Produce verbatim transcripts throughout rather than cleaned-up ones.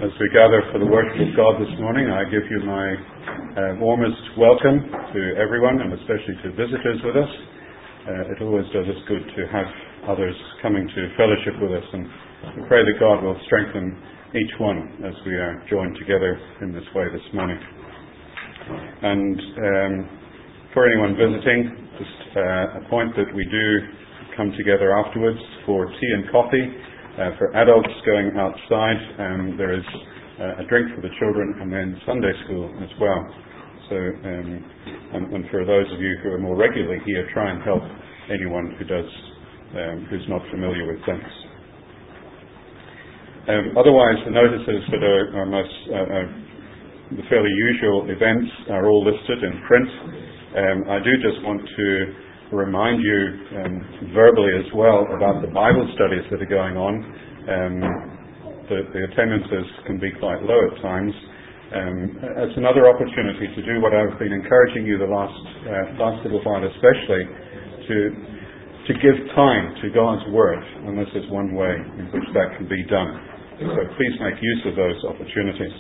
As we gather for the worship of God this morning, I give you my uh, warmest welcome to everyone, and especially to visitors with us. Uh, it always does us good to have others coming to fellowship with us, and we pray that God will strengthen each one as we are joined together in this way this morning. And um, for anyone visiting, just uh, a point that we do come together afterwards for tea and coffee. Uh, for adults going outside, um, there is uh, a drink for the children, and then Sunday school as well. So, um, and, and for those of you who are more regularly here, try and help anyone who does, um, who's not familiar with things. Um, otherwise, the notices that are, are most uh, uh, the fairly usual events are all listed in print. Um, I do just want to remind you um, verbally as well about the Bible studies that are going on. Um, the, the attendances can be quite low at times. Um, it's another opportunity to do what I've been encouraging you the last uh, last little while, especially to to give time to God's Word, and this is one way in which that can be done. So please make use of those opportunities.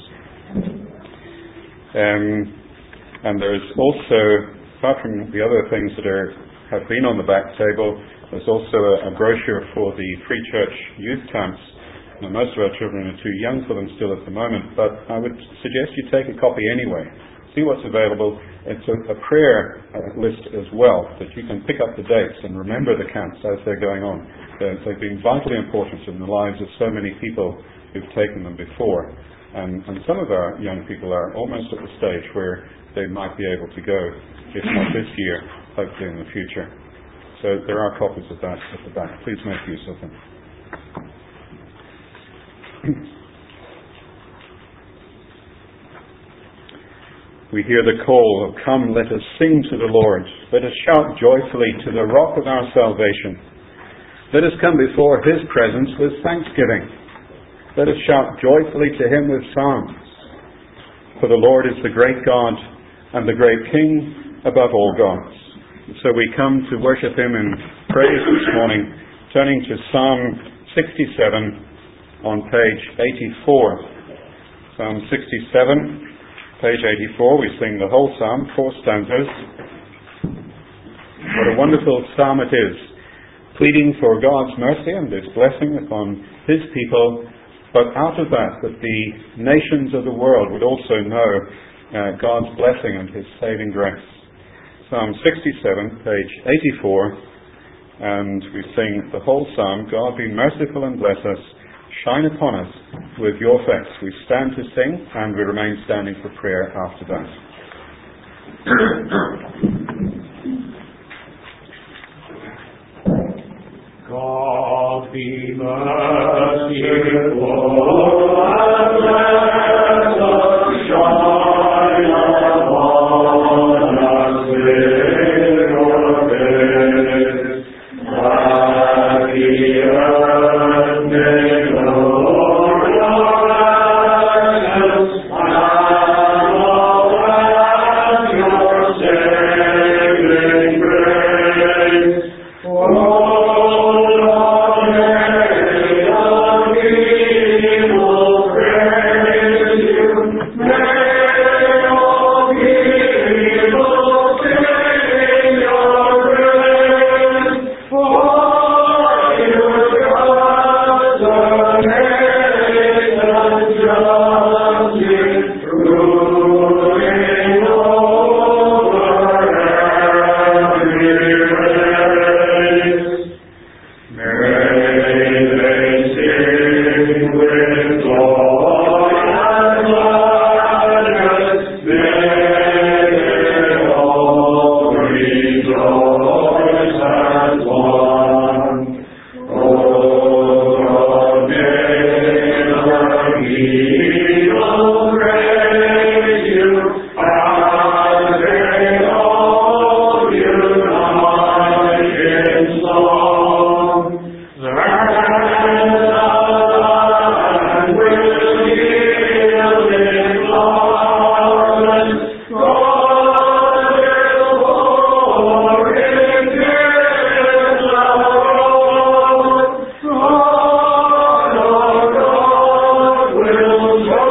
Um, and there's also, apart from the other things that are have been on the back table, there's also a, a brochure for the Free Church youth camps. Now, most of our children are too young for them still at the moment, but I would suggest you take a copy anyway. See what's available. It's a, a prayer uh, list as well, that you can pick up the dates and remember the camps as they're going on. They're, they've been vitally important in the lives of so many people who've taken them before. And, and some of our young people are almost at the stage where they might be able to go, if not this year, hopefully in the future. So there are copies of that at the back. Please make use of them. We hear the call of, "Come, let us sing to the Lord. Let us shout joyfully to the rock of our salvation. Let us come before His presence with thanksgiving. Let us shout joyfully to Him with psalms. For the Lord is the great God and the great King above all gods." So we come to worship Him in praise this morning, turning to Psalm sixty-seven on page eighty-four. Psalm sixty-seven, page eighty-four. We sing the whole psalm, four stanzas. What a wonderful psalm it is, pleading for God's mercy and His blessing upon His people, but out of that, that the nations of the world would also know uh, God's blessing and His saving grace. Psalm sixty-seven, page eighty-four, and we sing the whole psalm. God be merciful and bless us. Shine upon us with your face. We stand to sing, and we remain standing for prayer after that. God be merciful and bless us. Shine upon us with your face, that the earth may know your righteousness, and all that your saving grace. Oh, Lord, may the people praise you. May all people sing your praise. For your gods are great and just, ruling over every race. May they sing with joy and gladness. May they all rejoice as one. Oh, Lord, may the people praise you, and they all unite in song. Then the land will yield its flowers. God will pour in His love. God, oh God, will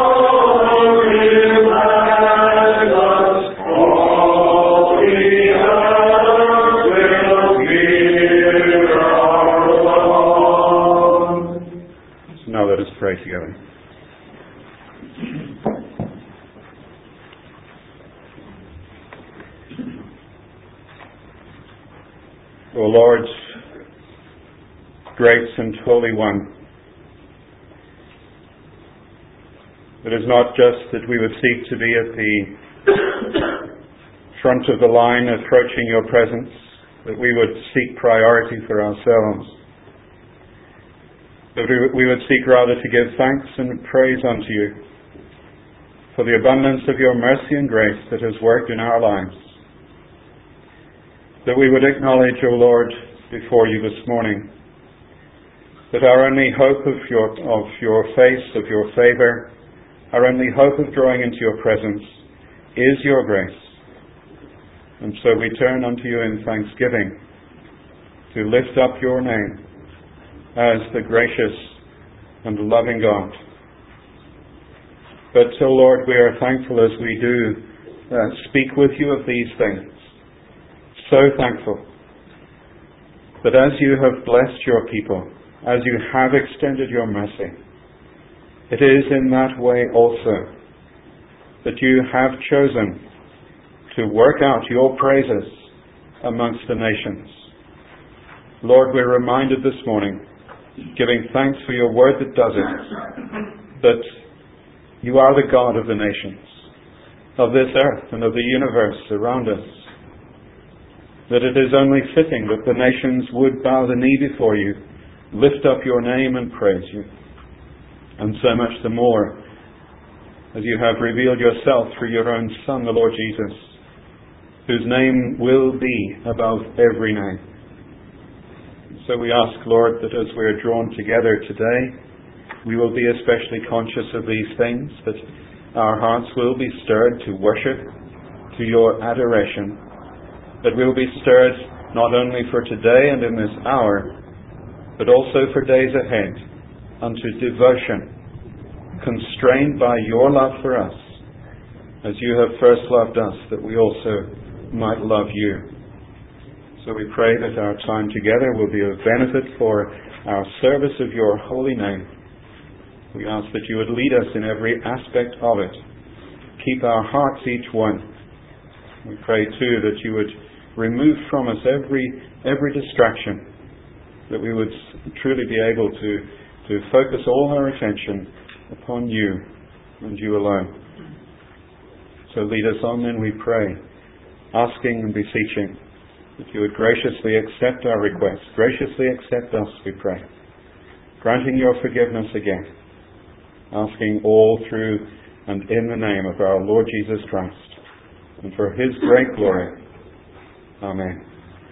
O Lord, great and holy one, it is not just that we would seek to be at the front of the line approaching your presence, that we would seek priority for ourselves, but we would seek rather to give thanks and praise unto you for the abundance of your mercy and grace that has worked in our lives. That we would acknowledge, O Lord, before you this morning, that our only hope of your, of your face, of your favour, our only hope of drawing into your presence is your grace. And so we turn unto you in thanksgiving to lift up your name as the gracious and loving God. But, O Lord, we are thankful as we do uh, speak with you of these things. So thankful that as you have blessed your people, as you have extended your mercy, it is in that way also that you have chosen to work out your praises amongst the nations. Lord, we're reminded this morning, giving thanks for your word that does it, that you are the God of the nations, of this earth and of the universe around us, that it is only fitting that the nations would bow the knee before you, lift up your name and praise you. And so much the more as you have revealed yourself through your own Son, the Lord Jesus, whose name will be above every name. So we ask, Lord, that as we are drawn together today, we will be especially conscious of these things, that our hearts will be stirred to worship, to your adoration, that we will be stirred not only for today and in this hour, but also for days ahead, unto devotion, constrained by your love for us, as you have first loved us, that we also might love you. So we pray that our time together will be of benefit for our service of your holy name. We ask that you would lead us in every aspect of it. Keep our hearts each one. We pray too that you would remove from us every every distraction, that we would truly be able to, to focus all our attention upon you and you alone. So lead us on then, we pray, asking and beseeching that you would graciously accept our requests, graciously accept us, we pray, granting your forgiveness again, asking all through and in the name of our Lord Jesus Christ, and for his great glory. Amen.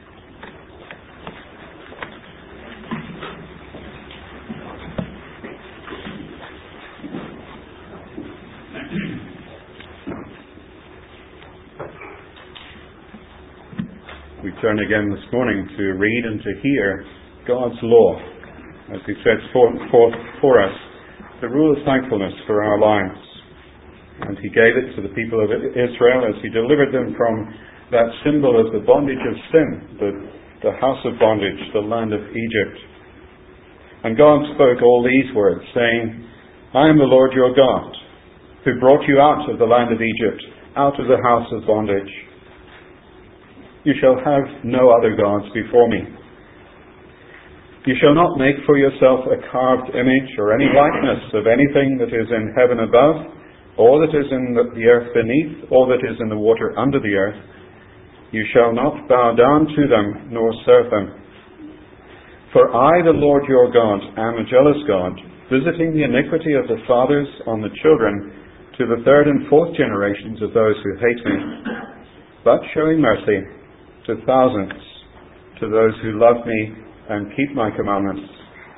We turn again this morning to read and to hear God's law, as he sets forth for us the rule of thankfulness for our lives. And he gave it to the people of Israel as he delivered them from that symbol of the bondage of sin, the, the house of bondage, the land of Egypt. And God spoke all these words, saying, I am the Lord your God, who brought you out of the land of Egypt, out of the house of bondage. You shall have no other gods before me. You shall not make for yourself a carved image or any likeness of anything that is in heaven above, or that is in the earth beneath, or that is in the water under the earth. You shall not bow down to them, nor serve them. For I, the Lord your God, am a jealous God, visiting the iniquity of the fathers on the children, to the third and fourth generations of those who hate me, but showing mercy to thousands, to those who love me and keep my commandments.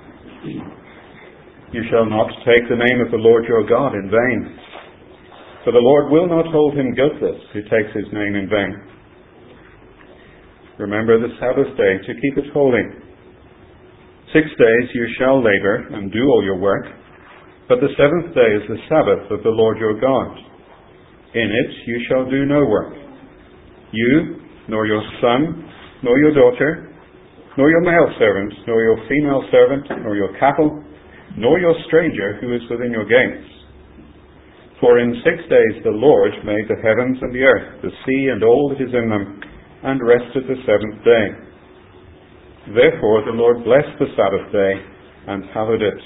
You shall not take the name of the Lord your God in vain, for the Lord will not hold him guiltless who takes his name in vain. Remember the Sabbath day to keep it holy. Six days you shall labor and do all your work, but the seventh day is the Sabbath of the Lord your God. In it you shall do no work, you, nor your son, nor your daughter, nor your male servant, nor your female servant, nor your cattle, nor your stranger who is within your gates. For in six days the Lord made the heavens and the earth, the sea and all that is in them, and rested the seventh day. Therefore the Lord blessed the Sabbath day and hallowed it.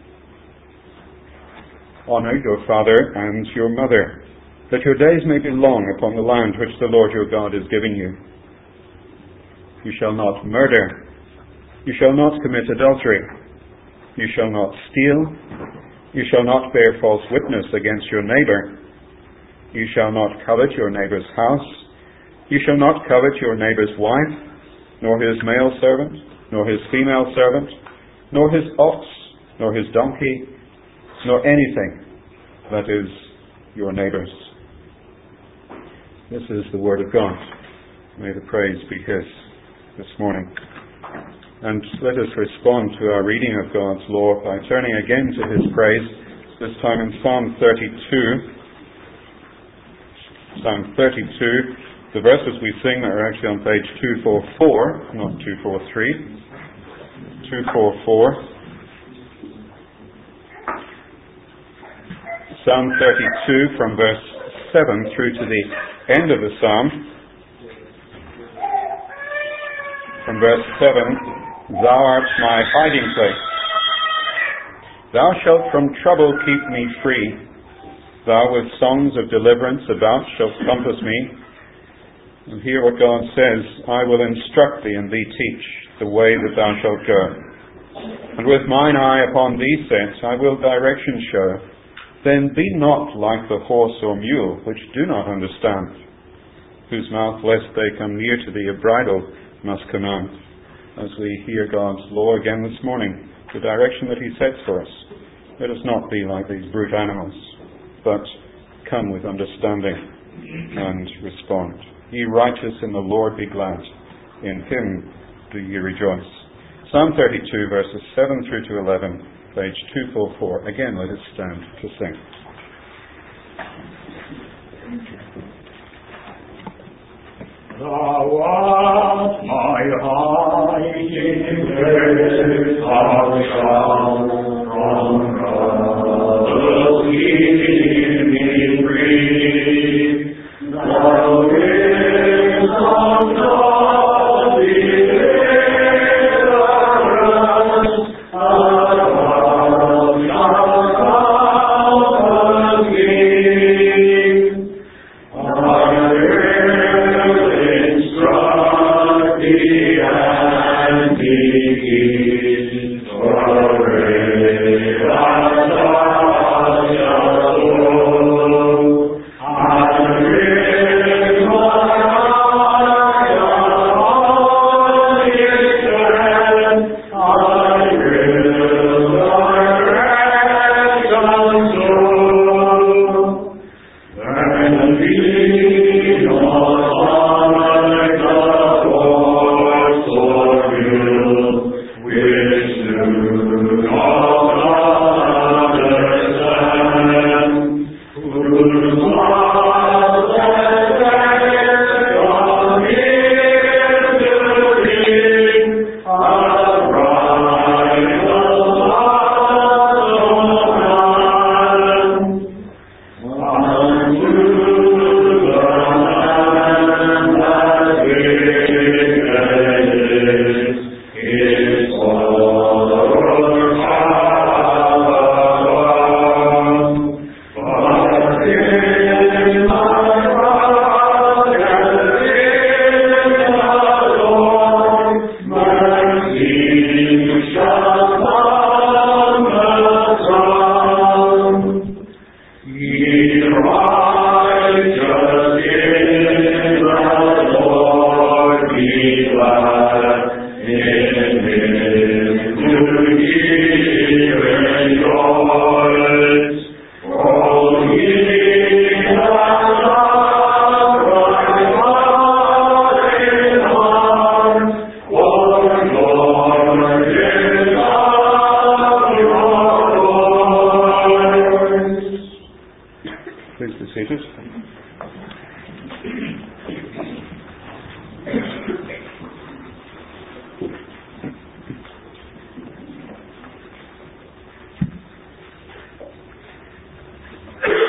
Honour your father and your mother, that your days may be long upon the land which the Lord your God is giving you. You shall not murder. You shall not commit adultery. You shall not steal. You shall not bear false witness against your neighbour. You shall not covet your neighbour's house. You shall not covet your neighbour's wife, nor his male servant, nor his female servant, nor his ox, nor his donkey, nor anything that is your neighbour's. This is the word of God. May the praise be His this morning. And let us respond to our reading of God's law by turning again to His praise, this time in Psalm thirty-two. Psalm thirty-two. The verses we sing are actually on page two forty-four, not two forty-three. two forty-four. Psalm thirty-two, from verse seven through to the end of the psalm. From verse seven, Thou art my hiding place. Thou shalt from trouble keep me free. Thou with songs of deliverance about shalt compass me. And hear what God says, I will instruct thee and thee teach the way that thou shalt go. And with mine eye upon thee set, I will direction show. Then be not like the horse or mule, which do not understand, whose mouth, lest they come near to thee, a bridle must command. As we hear God's law again this morning, the direction that He sets for us, let us not be like these brute animals, but come with understanding and respond. Ye righteous in the Lord be glad, in Him do ye rejoice. Psalm thirty-two, verses seven through to eleven, page two forty-four. Again, let us stand to sing. Thou art my hiding place, thou shalt from trouble keep me free. Thou is on God deliverance, above shalt thou be.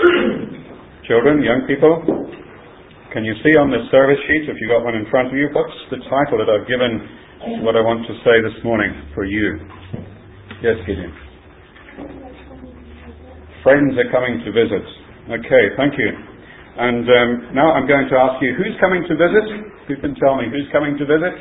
Children, young people, can you see on the service sheet, if you've got one in front of you, what's the title that I've given what I want to say this morning for you? Yes, Gideon. Friends are coming to visit. Okay, thank you. And um, now I'm going to ask you, who's coming to visit? Who can tell me who's coming to visit?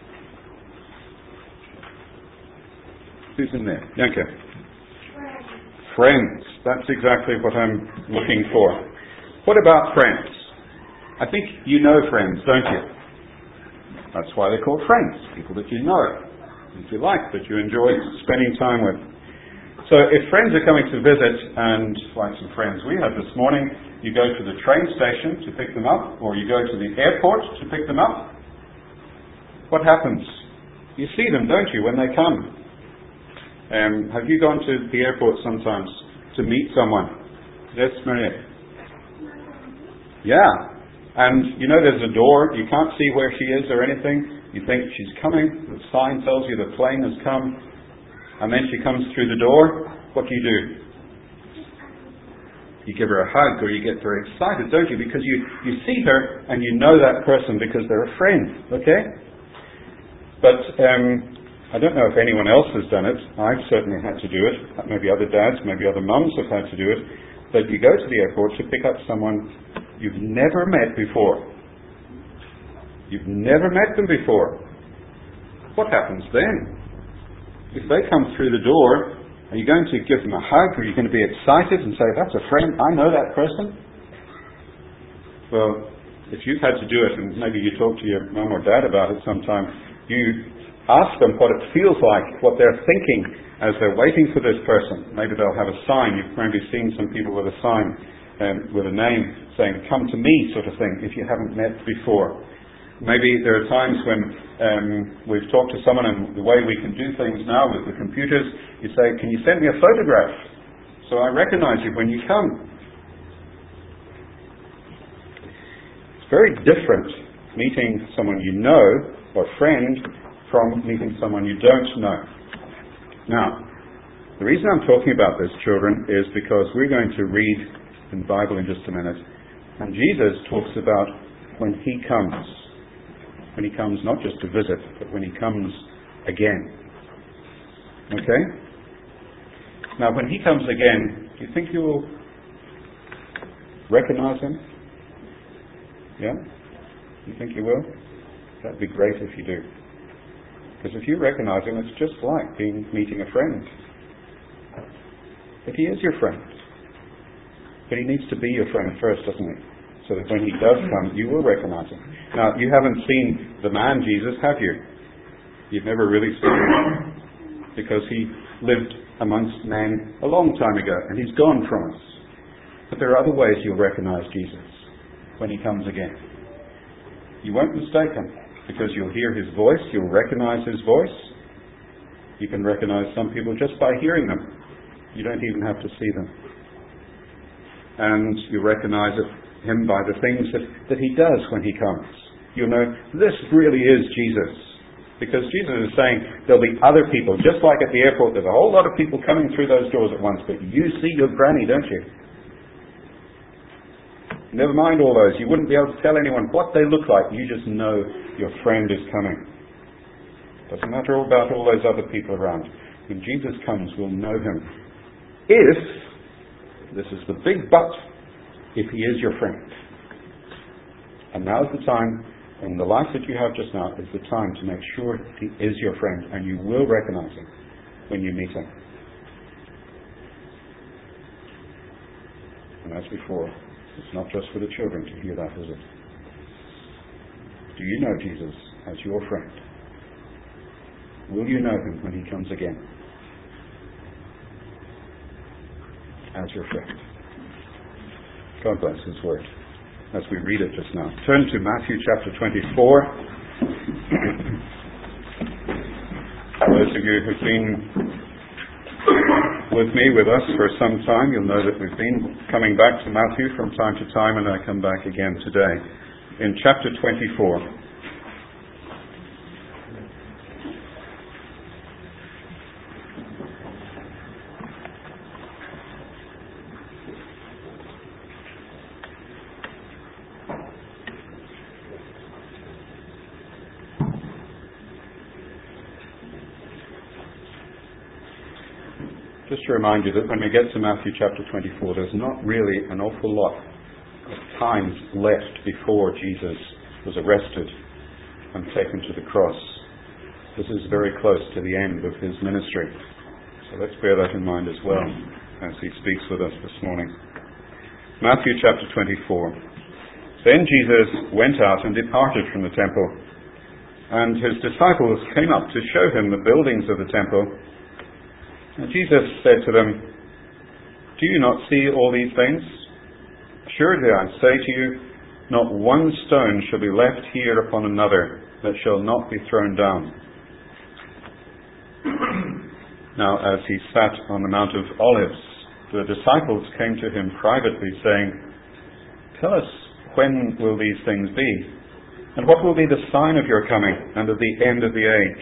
Who's in there? Okay. Friends. That's exactly what I'm looking for. What about friends? I think you know friends, don't you? That's why they're called friends. People that you know, that you like, that you enjoy spending time with. So if friends are coming to visit, and like some friends we had this morning, you go to the train station to pick them up, or you go to the airport to pick them up, what happens? You see them, don't you, when they come? Um, have you gone to the airport sometimes to meet someone? Yes, Maria? Yeah. And you know there's a door, you can't see where she is or anything. You think she's coming, the sign tells you the plane has come, and then she comes through the door. What do you do? You give her a hug, or you get very excited, don't you? Because you, you see her and you know that person because they're a friend, okay? But um, I don't know if anyone else has done it. I've certainly had to do it. Maybe other dads, maybe other mums have had to do it. But you go to the airport to pick up someone you've never met before. You've never met them before. What happens then? If they come through the door, are you going to give them a hug? Are you going to be excited and say, that's a friend, I know that person? Well, if you've had to do it, and maybe you talk to your mum or dad about it sometime, you ask them what it feels like, what they're thinking as they're waiting for this person. Maybe they'll have a sign. You've maybe seen some people with a sign um, with a name saying, come to me, sort of thing, if you haven't met before. Maybe there are times when um, we've talked to someone, and the way we can do things now with the computers, you say, can you send me a photograph so I recognize you when you come? It's very different meeting someone you know, or friend, from meeting someone you don't know. Now, the reason I'm talking about this, children, is because we're going to read in the Bible in just a minute, and Jesus talks about when He comes. When He comes not just to visit, but when He comes again. Okay? Now, when He comes again, do you think you will recognize Him? Yeah? You think you will? That'd be great if you do. Because if you recognize Him, it's just like being meeting a friend. But He is your friend. But He needs to be your friend first, doesn't He? So that when He does come, you will recognize Him. Now, you haven't seen the man Jesus, have you? You've never really seen Him. Because He lived amongst men a long time ago, and He's gone from us. But there are other ways you'll recognize Jesus when He comes again. You won't mistake Him, because you'll hear His voice, you'll recognize His voice. You can recognize some people just by hearing them. You don't even have to see them. And you recognize Him by the things that, that He does when He comes. You'll know, this really is Jesus. Because Jesus is saying, there'll be other people, just like at the airport, there's a whole lot of people coming through those doors at once, but you see your granny, don't you? Never mind all those. You wouldn't be able to tell anyone what they look like. You just know your friend is coming. Doesn't matter about all those other people around. When Jesus comes, we'll know Him. If, this is the big but, if He is your friend. And now's the time, in the life that you have just now, is the time to make sure He is your friend, and you will recognize Him when you meet Him. And as before, it's not just for the children to hear that, is it? Do you know Jesus as your friend? Will you know Him when He comes again? As your friend. God bless His word as we read it just now. Turn to Matthew chapter twenty-four. Those of you who've been with me, with us for some time, you'll know that we've been coming back to Matthew from time to time, and I come back again today. In chapter twenty-four. just to remind you that when we get to Matthew chapter twenty-four, there's not really an awful lot of times left before Jesus was arrested and taken to the cross. This is very close to the end of his ministry. So let's bear that in mind as well as he speaks with us this morning. Matthew chapter twenty-four. Then Jesus went out and departed from the temple, and his disciples came up to show him the buildings of the temple. And Jesus said to them, "Do you not see all these things? Assuredly I say to you, not one stone shall be left here upon another that shall not be thrown down." Now as he sat on the Mount of Olives, the disciples came to him privately, saying, "Tell us, when will these things be? And what will be the sign of your coming and of the end of the age?"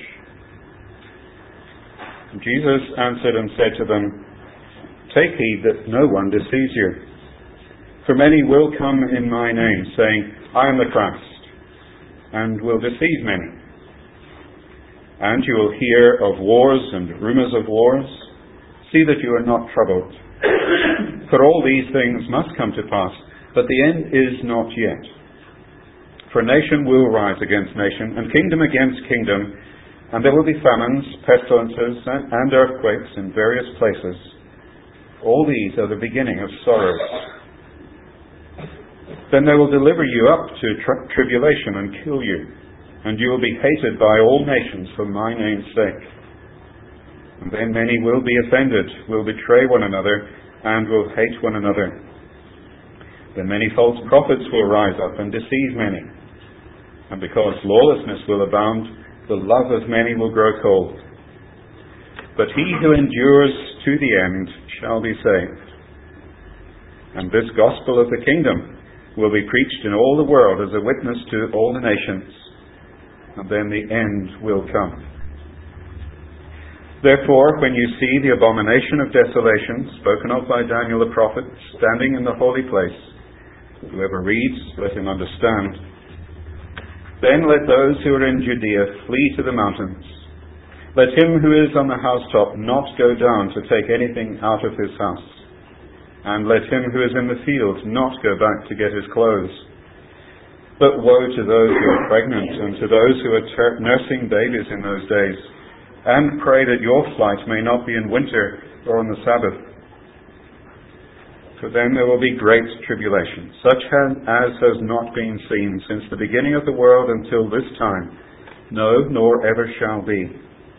And Jesus answered and said to them, "Take heed that no one deceives you. For many will come in my name, saying, 'I am the Christ,' and will deceive many. And you will hear of wars and rumors of wars. See that you are not troubled. For all these things must come to pass, but the end is not yet. For nation will rise against nation, and kingdom against kingdom, and there will be famines, pestilences, and earthquakes in various places. All these are the beginning of sorrows. Then they will deliver you up to tri- tribulation and kill you, and you will be hated by all nations for my name's sake. And then many will be offended, will betray one another, and will hate one another. Then many false prophets will rise up and deceive many. And because lawlessness will abound, the love of many will grow cold. But he who endures to the end shall be saved. And this gospel of the kingdom will be preached in all the world as a witness to all the nations, and then the end will come. Therefore, when you see the abomination of desolation spoken of by Daniel the prophet standing in the holy place, whoever reads, let him understand. Then let those who are in Judea flee to the mountains. Let him who is on the housetop not go down to take anything out of his house. And let him who is in the field not go back to get his clothes. But woe to those who are pregnant and to those who are ter- nursing babies in those days. And pray that your flight may not be in winter or on the Sabbath. For then there will be great tribulation, such as has not been seen since the beginning of the world until this time, no, nor ever shall be.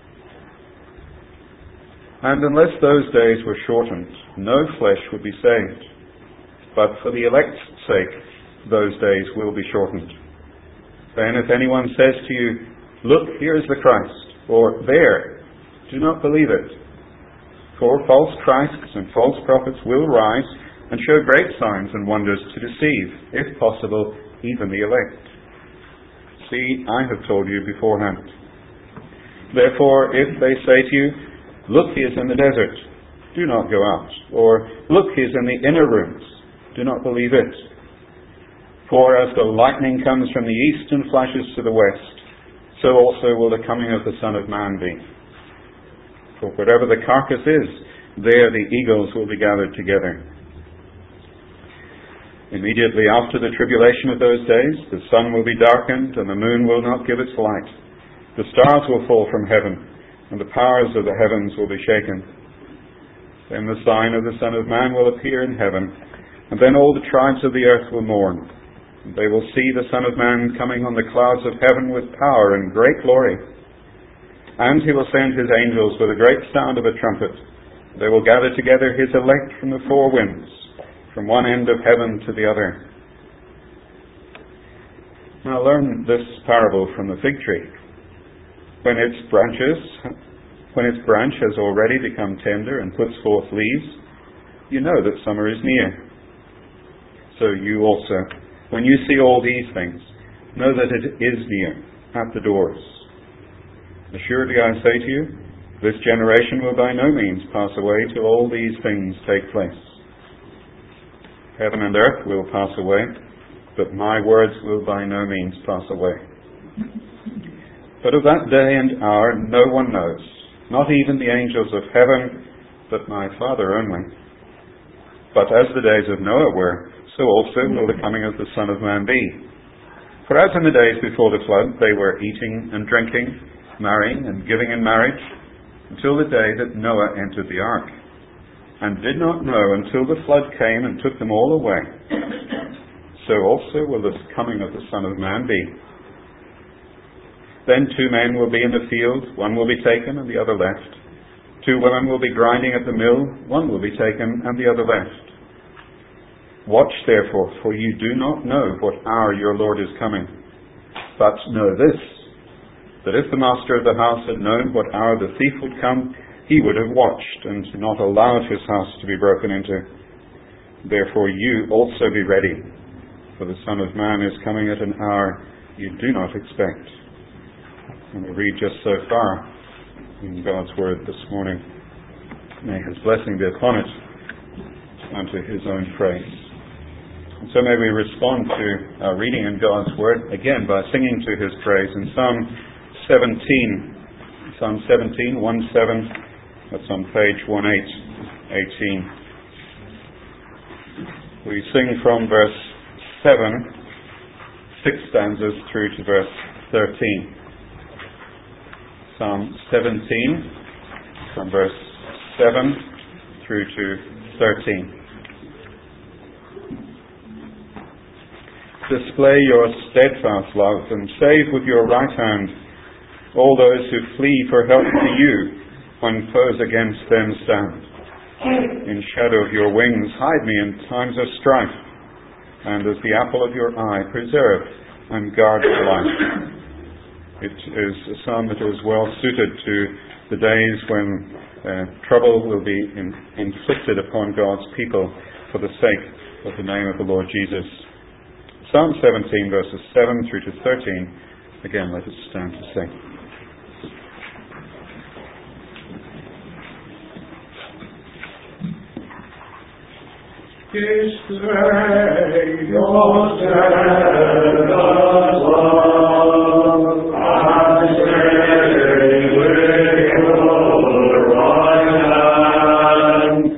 And unless those days were shortened, no flesh would be saved. But for the elect's sake, those days will be shortened. Then if anyone says to you, "Look, here is the Christ," or "There," do not believe it. For false Christs and false prophets will rise and show great signs and wonders to deceive, if possible, even the elect. See, I have told you beforehand. Therefore, if they say to you, "Look, he is in the desert," do not go out. Or, "Look, he is in the inner rooms," do not believe it. For as the lightning comes from the east and flashes to the west, so also will the coming of the Son of Man be. For wherever the carcass is, there the eagles will be gathered together. Immediately after the tribulation of those days, the sun will be darkened, and the moon will not give its light. The stars will fall from heaven, and the powers of the heavens will be shaken. Then the sign of the Son of Man will appear in heaven, and then all the tribes of the earth will mourn. And they will see the Son of Man coming on the clouds of heaven with power and great glory. And he will send his angels with a great sound of a trumpet. They will gather together his elect from the four winds, from one end of heaven to the other. Now learn this parable from the fig tree. When its branches, when its branch has already become tender and puts forth leaves, you know that summer is near. So you also, when you see all these things, know that it is near, at the doors. Assuredly I say to you, this generation will by no means pass away till all these things take place. Heaven and earth will pass away, but my words will by no means pass away. But of that day and hour no one knows, not even the angels of heaven, but my Father only. But as the days of Noah were, so also will the coming of the Son of Man be. For as in the days before the flood, they were eating and drinking, marrying and giving in marriage, until the day that Noah entered the ark, and did not know until the flood came and took them all away. So also will the coming of the Son of Man be. Then two men will be in the field, one will be taken and the other left. Two women will be grinding at the mill, one will be taken and the other left. Watch therefore, for you do not know what hour your Lord is coming. But know this, that if the master of the house had known what hour the thief would come, he would have watched and not allowed his house to be broken into. Therefore you also be ready, for the Son of Man is coming at an hour you do not expect. And we read just so far in God's Word this morning. May His blessing be upon it unto His own praise. And so may we respond to our reading in God's Word again by singing to His praise in Psalm seventeen. Psalm seventeen, one seven. That's on page one eight eighteen. We sing from verse seven, six stanzas through to verse thirteen. Psalm seventeen, from verse seven through to thirteen. Display your steadfast love and save with your right hand all those who flee for help to you when foes against them stand. In shadow of your wings hide me in times of strife, and as the apple of your eye preserve and guard my life. It is a psalm that is well suited to the days when uh, trouble will be in, inflicted upon God's people for the sake of the name of the Lord Jesus. Psalm seventeen, verses seven through to thirteen. Again, let us stand to sing. Display your steadfast love, and save with your right hand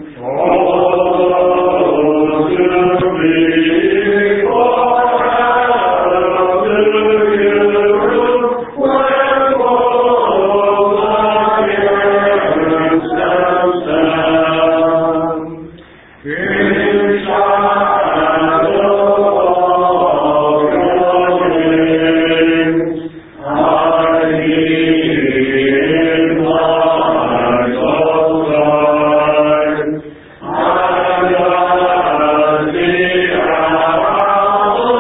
all to me forever to you, when all against them stand. In shadow of your wings, hide me in times of strife, and as the apple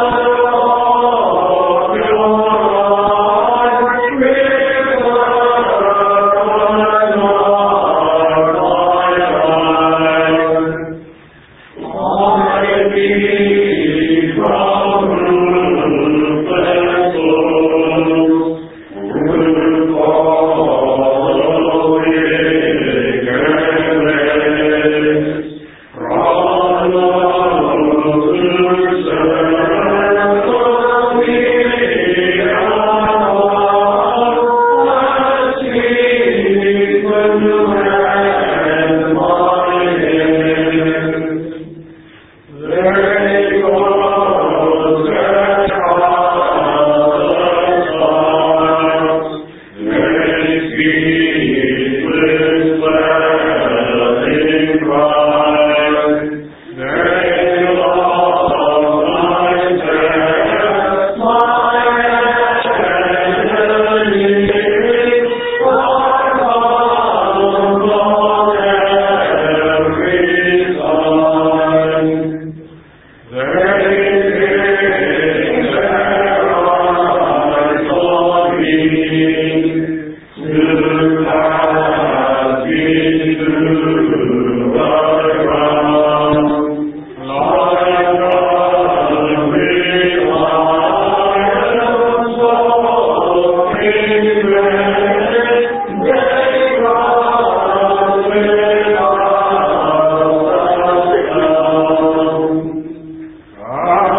of your eye preserve my life. Hide me from ruthless foes who follow ignorant ways, from those who serve for me above, and seek when you have my hand. There goes that heartless heart, they speak with swelling pride. They love my death, my enemy, are humble on every side. They fix their eyes on me, to cast me to the ground. Like hungry lions, so ignorant, they run without a sound.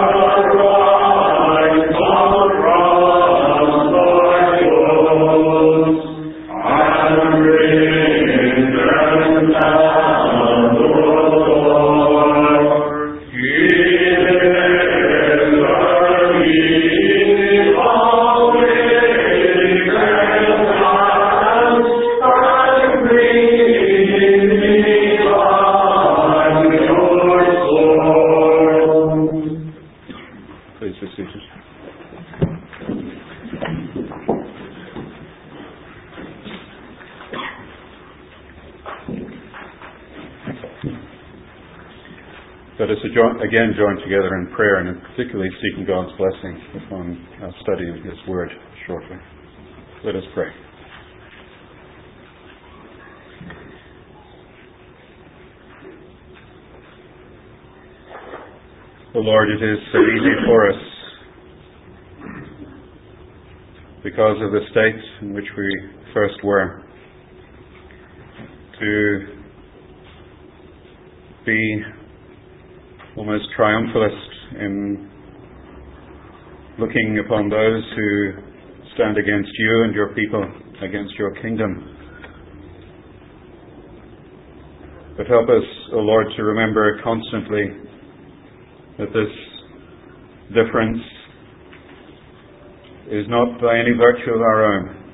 join, again join together in prayer, and particularly seeking God's blessing upon our study of His Word shortly. Let us pray. O Lord, it is so easy for us, because of the state in which we first were, to be almost triumphalist in looking upon those who stand against you and your people, against your kingdom. But help us, O Lord, to remember constantly that this difference is not by any virtue of our own,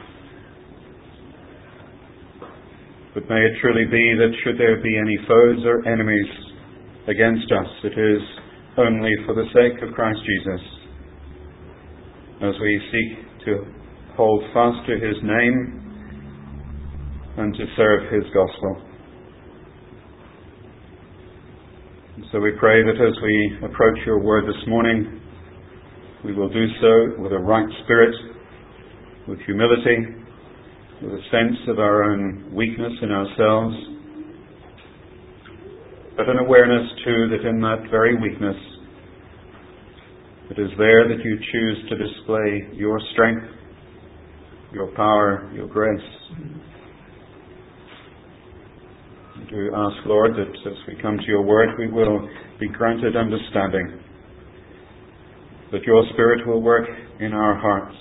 but may it truly be that should there be any foes or enemies against us, it is only for the sake of Christ Jesus, as we seek to hold fast to His name and to serve His gospel. So we pray that as we approach your word this morning, we will do so with a right spirit, with humility, with a sense of our own weakness in ourselves, but an awareness too that in that very weakness, it is there that you choose to display your strength, your power, your grace. We ask, Lord, that as we come to your word, we will be granted understanding, that your Spirit will work in our hearts.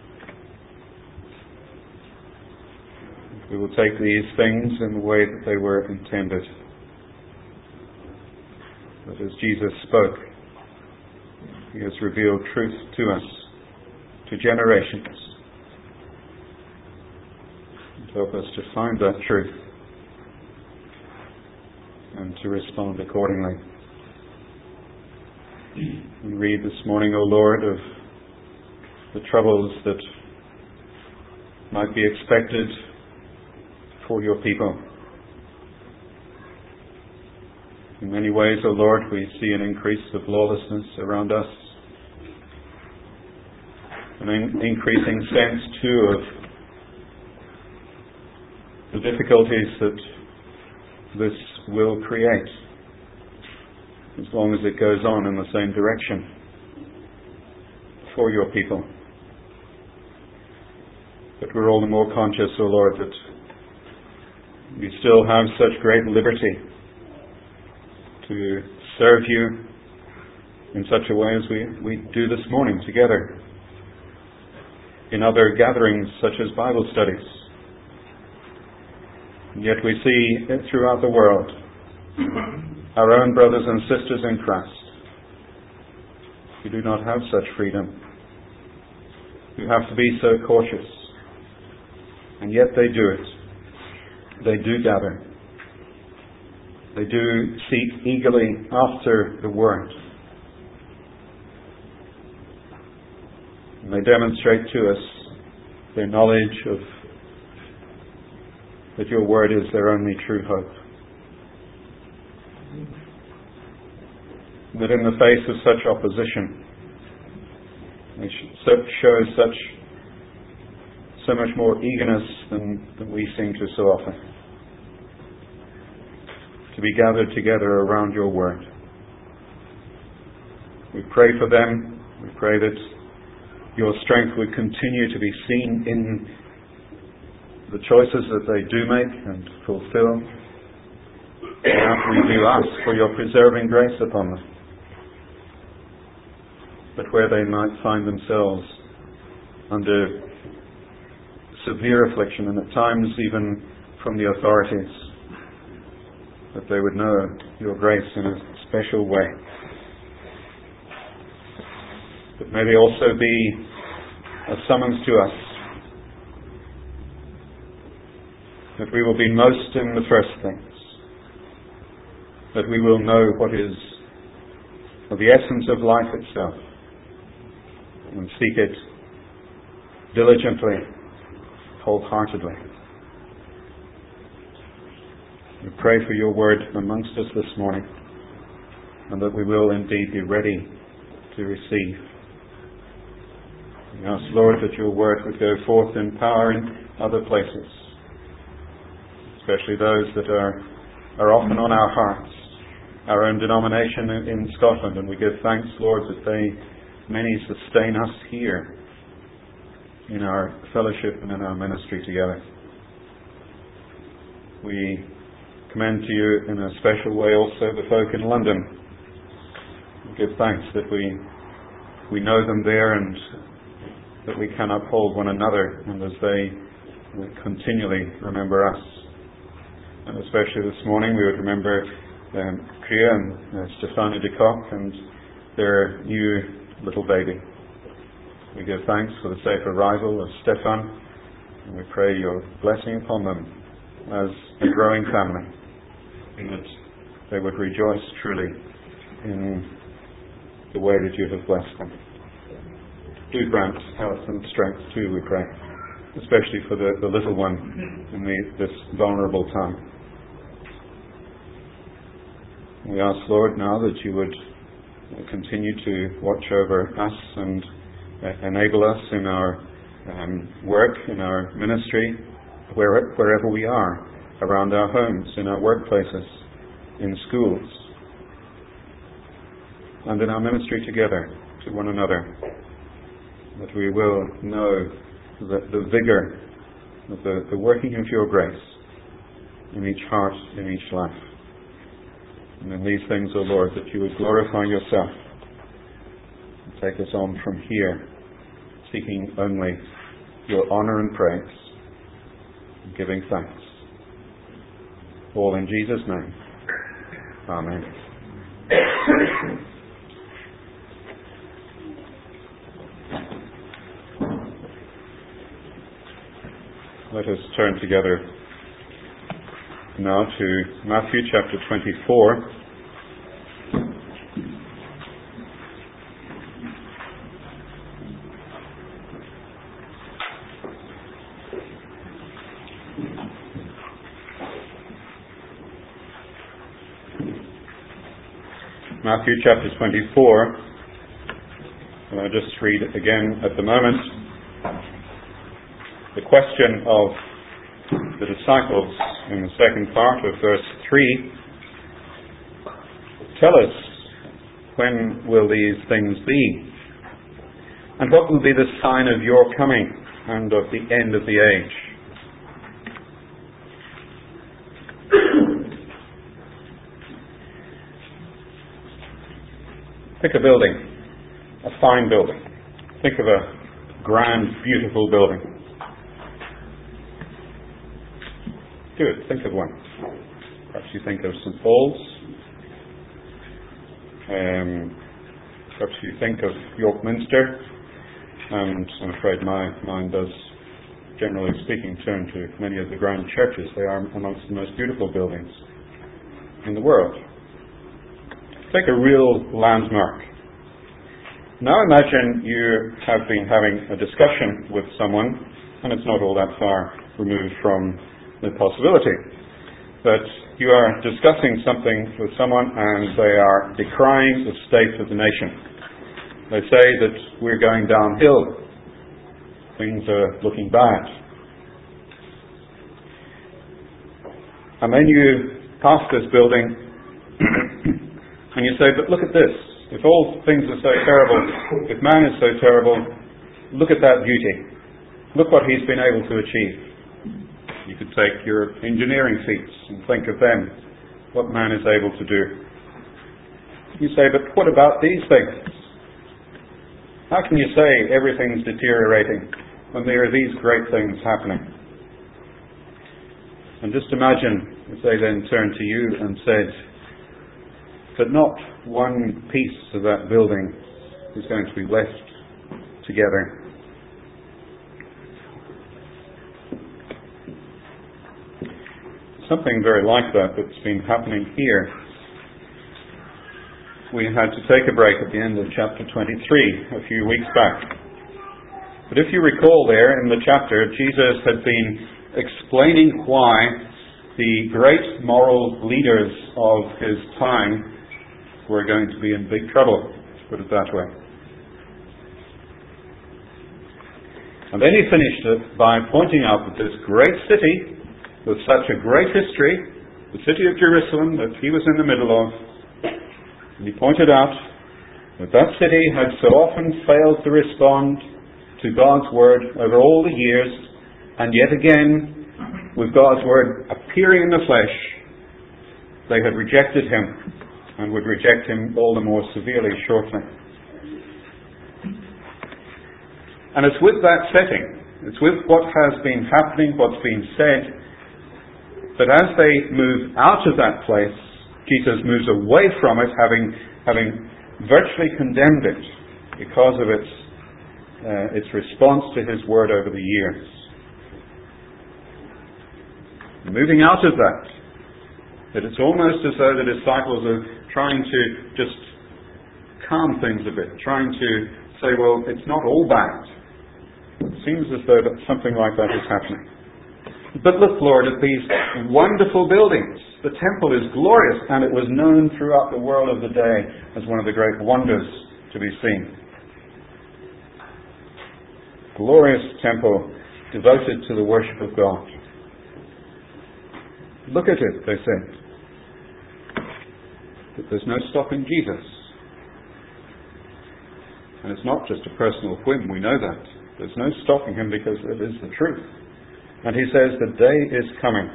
We will take these things in the way that they were intended. That as Jesus spoke, He has revealed truth to us, to generations. And help us to find that truth and to respond accordingly. We read this morning, O Lord, of the troubles that might be expected for your people. In many ways, O Lord, we see an increase of lawlessness around us, an in- increasing sense too of the difficulties that this will create, as long as it goes on in the same direction for your people. But we're all the more conscious, O Lord, that we still have such great liberty to serve you in such a way as we, we do this morning together, in other gatherings such as Bible studies. And yet we see throughout the world our own brothers and sisters in Christ who do not have such freedom, who have to be so cautious, and yet they do it. They do gather. They do seek eagerly after the Word. And they demonstrate to us their knowledge of that your Word is their only true hope. That in the face of such opposition, they show such so much more eagerness than, than we seem to so often, to be gathered together around your word. We pray for them. We pray that your strength would continue to be seen in the choices that they do make and fulfill. And we do ask for your preserving grace upon them. But where they might find themselves under severe affliction, and at times even from the authorities, that they would know your grace in a special way. But may they also be a summons to us, that we will be most in the first things, that we will know what is of the essence of life itself, and seek it diligently, wholeheartedly. We pray for your word amongst us this morning. and that we will indeed be ready to receive. We ask, Lord, that your word would go forth in power in other places, especially those that are, are often on our hearts, our own denomination in, in Scotland, and we give thanks, Lord, that they, many sustain us here in our fellowship and in our ministry together. We commend to you in a special way also the folk in London. We give thanks that we we know them there and that we can uphold one another, and as they continually remember us. And especially this morning we would remember um, Kriya and uh, Stefania de Kock and their new little baby. We give thanks for the safe arrival of Stefan, and we pray your blessing upon them as a growing family, and that they would rejoice truly in the way that you have blessed them. Do grant health and strength too, we pray, especially for the, the little one in the, this vulnerable time. We ask, Lord, now that you would continue to watch over us and uh, enable us in our um, work, in our ministry, where, wherever we are, around our homes, in our workplaces, in schools, and in our ministry together to one another, that we will know the, the vigour of the, the working of your grace in each heart, in each life. And in these things, O Lord, that you would glorify yourself and take us on from here, seeking only your honour and praise, and giving thanks. All in Jesus' name. Amen. Let us turn together now to Matthew chapter twenty-four. Matthew chapter twenty-four. And I'll just read it again at the moment. The question of the disciples in the second part of verse three. Tell us, when will these things be? And what will be the sign of your coming and of the end of the age? Pick a building, a fine building. Think of a grand, beautiful building. Do it. Think of one. Perhaps you think of Saint Paul's. Um, perhaps you think of York Minster. And I'm afraid my mind does, generally speaking, turn to many of the grand churches. They are amongst the most beautiful buildings in the world. Take a real landmark. Now imagine you have been having a discussion with someone, and it's not all that far removed from the possibility, but you are discussing something with someone and they are decrying the state of the nation. They say that we're going downhill. Things are looking bad. And then you pass this building and you say, but look at this. If all things are so terrible, if man is so terrible, look at that beauty. Look what he's been able to achieve. You could take your engineering feats and think of them, what man is able to do. You say, but what about these things? How can you say everything's deteriorating when there are these great things happening? And just imagine if they then turned to you and said, but not one piece of that building is going to be left together. Something very like that that's been happening here. We had to take a break at the end of chapter twenty-three a few weeks back. But if you recall there in the chapter, Jesus had been explaining why the great moral leaders of his time were going to be in big trouble, to put it that way. And then he finished it by pointing out that this great city, with such a great history, the city of Jerusalem that he was in the middle of, and he pointed out that that city had so often failed to respond to God's word over all the years, and yet again, with God's word appearing in the flesh, they had rejected him and would reject him all the more severely shortly. And it's with that setting, it's with what has been happening, what's been said, that as they move out of that place, Jesus moves away from it, having having virtually condemned it because of its uh, its response to his word over the years. Moving out of that, that it's almost as though the disciples are trying to just calm things a bit, trying to say, well, it's not all bad. It seems as though that something like that is happening. But look, Lord, at these wonderful buildings. The temple is glorious, and it was known throughout the world of the day as one of the great wonders to be seen. Glorious temple devoted to the worship of God. Look at it, they said. But there's no stopping Jesus. And it's not just a personal whim, we know that. There's no stopping him because it is the truth. And he says the day is coming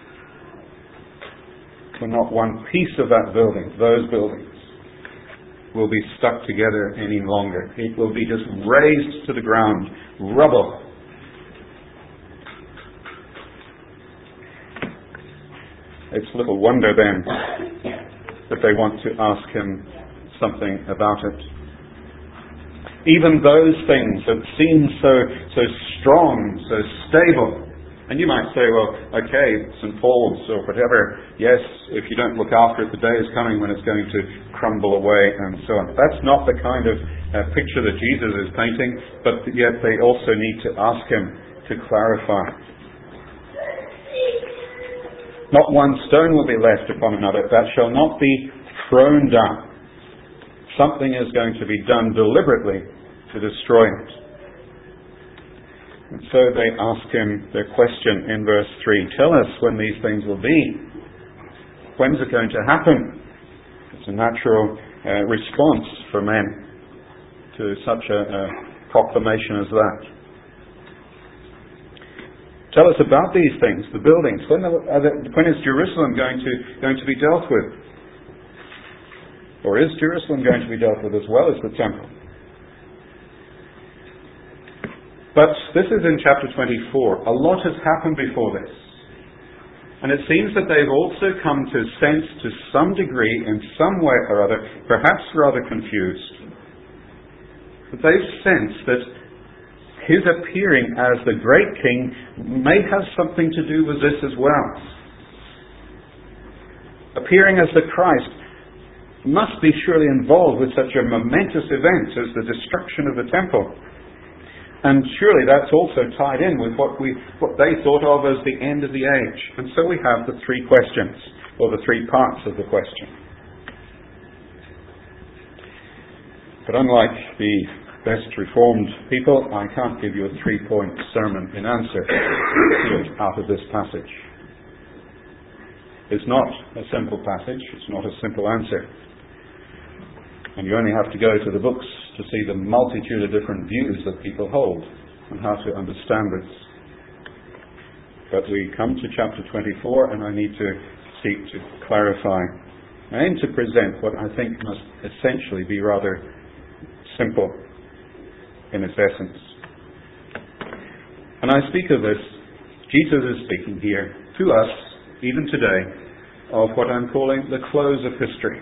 when not one piece of that building, those buildings, will be stuck together any longer. It will be just razed to the ground, rubble. It's little wonder then that they want to ask him something about it. Even those things that seem so so strong, so stable. And you might say, well, okay, Saint Paul's or whatever, yes, if you don't look after it, the day is coming when it's going to crumble away and so on. That's not the kind of uh, picture that Jesus is painting, but yet they also need to ask him to clarify. Not one stone will be left upon another, that shall not be thrown down. Something is going to be done deliberately to destroy it. And so they ask him their question in verse three. Tell us when these things will be. When's it going to happen? It's a natural uh, response for men to such a, a proclamation as that. Tell us about these things, the buildings. When, the, uh, the, when is Jerusalem going to going to be dealt with? Or is Jerusalem going to be dealt with as well as the temple? But this is in chapter twenty-four. A lot has happened before this. And it seems that they've also come to sense to some degree, in some way or other, perhaps rather confused, that they've sensed that his appearing as the great king may have something to do with this as well. Appearing as the Christ must be surely involved with such a momentous event as the destruction of the temple. And surely that's also tied in with what we what they thought of as the end of the age. And so we have the three questions, or the three parts of the question. But unlike the best reformed people, I can't give you a three-point sermon in answer out of this passage. It's not a simple passage, it's not a simple answer. And you only have to go to the books to see the multitude of different views that people hold and how to understand this. But we come to chapter twenty-four, and I need to seek to clarify. I aim to present what I think must essentially be rather simple in its essence. And I speak of this, Jesus is speaking here to us, even today, of what I'm calling the close of history.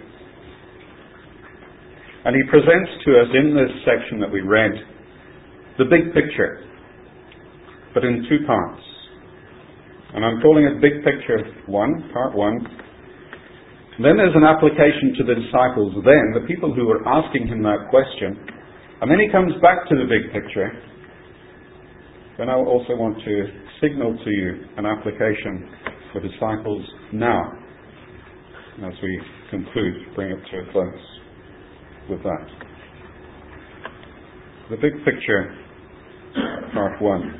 And he presents to us in this section that we read the big picture, but in two parts. And I'm calling it Big Picture one, Part one. And then there's an application to the disciples then, the people who were asking him that question. And then he comes back to the big picture. Then I also want to signal to you an application for disciples now, as we conclude, bring it to a close with that. The big picture, part one.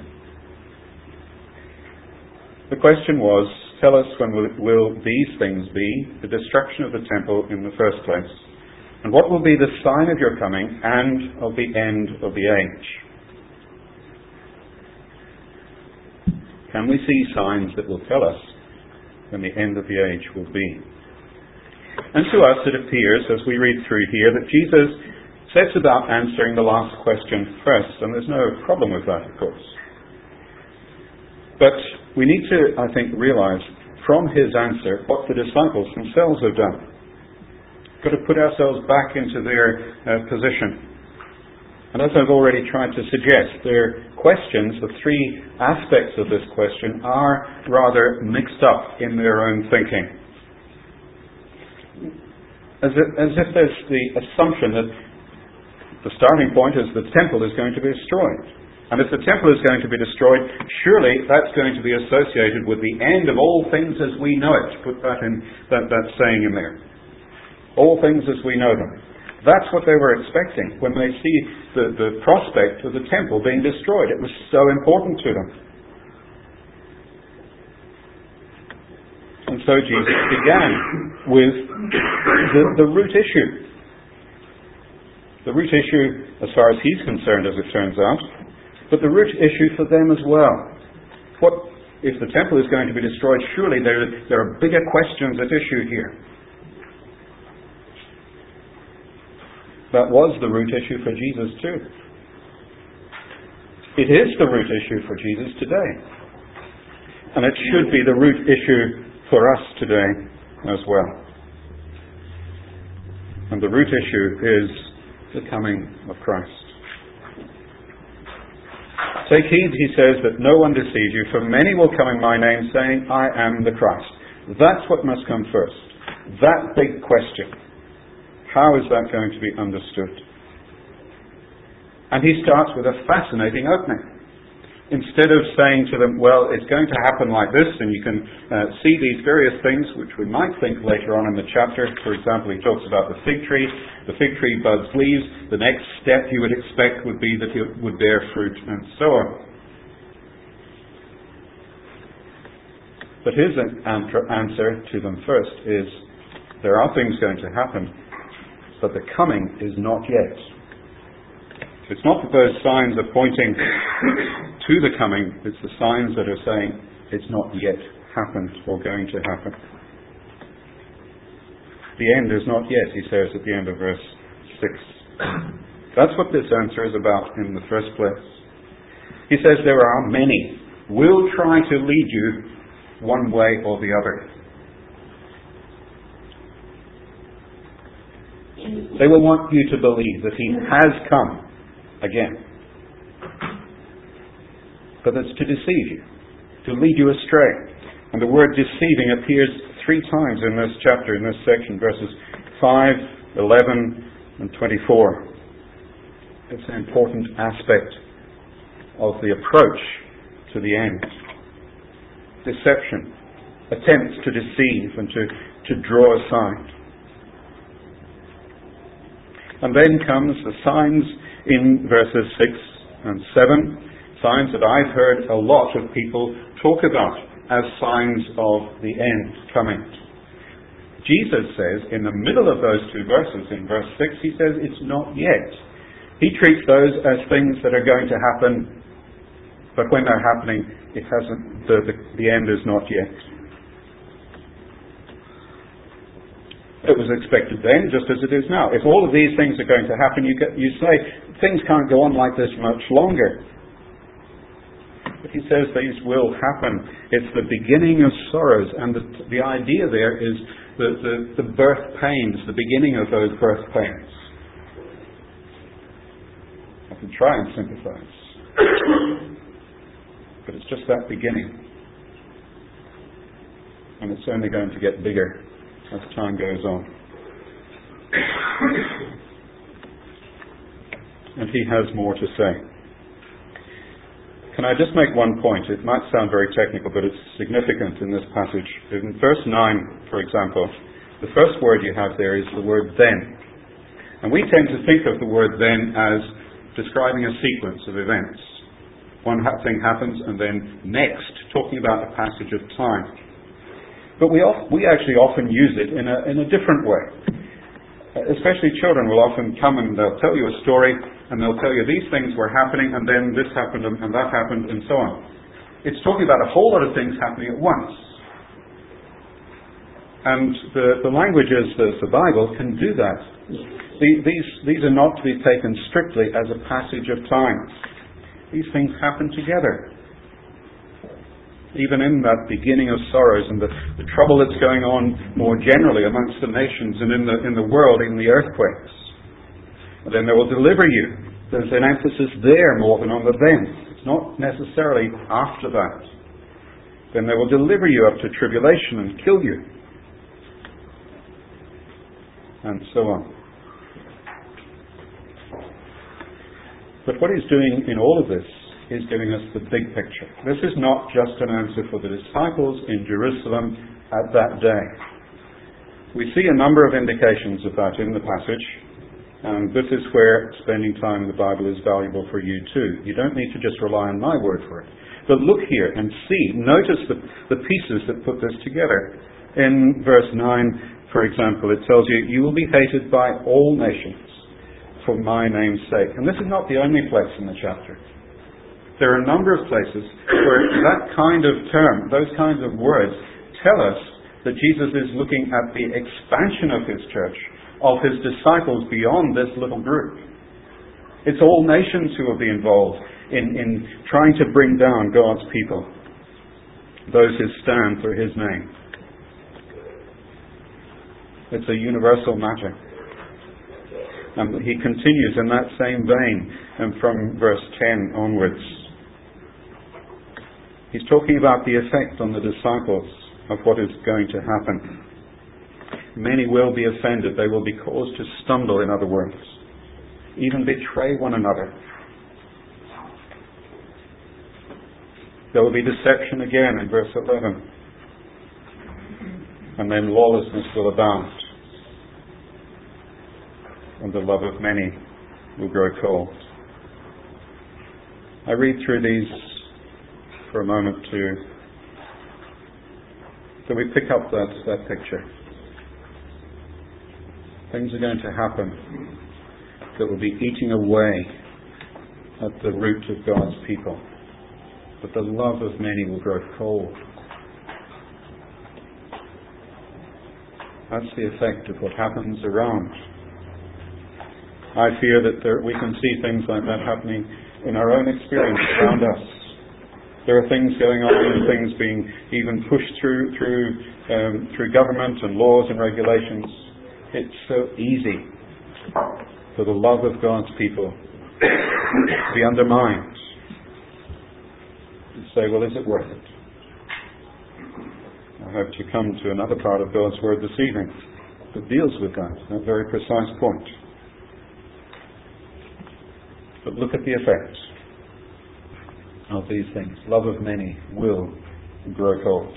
The question was, tell us when will, will these things be, the destruction of the temple in the first place, and what will be the sign of your coming and of the end of the age? Can we see signs that will tell us when the end of the age will be? And to us it appears, as we read through here, that Jesus sets about answering the last question first, and there's no problem with that, of course. But we need to, I think, realize from his answer what the disciples themselves have done. We've got to put ourselves back into their uh, position. And as I've already tried to suggest, their questions, the three aspects of this question, are rather mixed up in their own thinking. As if, as if there's the assumption that the starting point is the temple is going to be destroyed. And if the temple is going to be destroyed, surely that's going to be associated with the end of all things as we know it. Put that in that, that saying in there. All things as we know them. That's what they were expecting when they see the, the prospect of the temple being destroyed. It was so important to them. And so Jesus began with the, the root issue. The root issue, as far as he's concerned, as it turns out, but the root issue for them as well. What if the temple is going to be destroyed? Surely there, there are bigger questions at issue here. That was the root issue for Jesus too. It is the root issue for Jesus today. And it should be the root issue for us today as well. And the root issue is the coming of Christ. Take heed, he says, that no one deceive you, for many will come in my name, saying, I am the Christ. That's what must come first. That big question. How is that going to be understood? And he starts with a fascinating opening. Instead of saying to them, well, it's going to happen like this, and you can uh, see these various things, which we might think later on in the chapter. For example, he talks about the fig tree. The fig tree buds leaves. The next step you would expect would be that it would bear fruit, and so on. But his answer to them first is, there are things going to happen, but the coming is not yet. It's not that those signs are pointing to the coming, it's the signs that are saying it's not yet happened or going to happen. The end is not yet, he says at the end of verse six. That's what this answer is about in the first place. He says there are many will try to lead you one way or the other. They will want you to believe that he has come again. But it's to deceive you, to lead you astray. And the word deceiving appears three times in this chapter, in this section, verses five, eleven, and twenty-four. It's an important aspect of the approach to the end. Deception, attempts to deceive and to, to draw aside. And then comes the signs in verses six and seven, signs that I've heard a lot of people talk about as signs of the end coming. Jesus says, in the middle of those two verses, in verse six, he says, it's not yet. He treats those as things that are going to happen, but when they're happening, it hasn't. The, the, the end is not yet. It was expected then, just as it is now. If all of these things are going to happen, you, get, you say, things can't go on like this much longer. But he says these will happen. It's the beginning of sorrows, and the, the idea there is the, the, the birth pains, the beginning of those birth pains. I can try and sympathize. But it's just that beginning. And it's only going to get bigger as time goes on. And he has more to say. Can I just make one point? It might sound very technical, but it's significant in this passage. In verse nine, for example, The first word you have there is the word then. And we tend to think of the word then as describing a sequence of events. One ha- thing happens and then next, talking about a passage of time. But we, off- we actually often use it in a, in a different way. Especially children will often come and they'll tell you a story and they'll tell you these things were happening and then this happened and, and that happened and so on. It's talking about a whole lot of things happening at once. And the, the languages of the Bible can do that. The, these, these are not to be taken strictly as a passage of time. These things happen together. Even in that beginning of sorrows and the, the trouble that's going on more generally amongst the nations and in the, in the world, in the earthquakes. And then they will deliver you. There's an emphasis there more than on the then. It's not necessarily after that. Then they will deliver you up to tribulation and kill you. And so on. But what he's doing in all of this is giving us the big picture. This is not just an answer for the disciples in Jerusalem at that day. We see a number of indications of that in the passage, and this is where spending time in the Bible is valuable for you too. You don't need to just rely on my word for it. But look here and see, notice the, the pieces that put this together. In verse nine, for example, it tells you, you will be hated by all nations for my name's sake. And this is not the only place in the chapter. There are a number of places where that kind of term, those kinds of words, tell us that Jesus is looking at the expansion of his church, of his disciples beyond this little group. It's all nations who will be involved in, in trying to bring down God's people, those who stand for his name. It's a universal matter. And he continues in that same vein, and from verse ten onwards. He's talking about the effect on the disciples of what is going to happen. Many will be offended. They will be caused to stumble, in other words. Even betray one another. There will be deception again in verse eleven. And then lawlessness will abound. And the love of many will grow cold. I read through these for a moment to so we pick up that, that picture. Things are going to happen that will be eating away at the root of God's people. But the love of many will grow cold. That's the effect of what happens around. I fear that there, we can see things like that happening in our own experience around us. There are things going on and things being even pushed through through um, through government and laws and regulations. It's so easy for the love of God's people to be undermined. You say, well, is it worth it? I hope to come to another part of God's Word this evening that deals with that, that very precise point. But look at the effects of these things. Love of many will grow cold.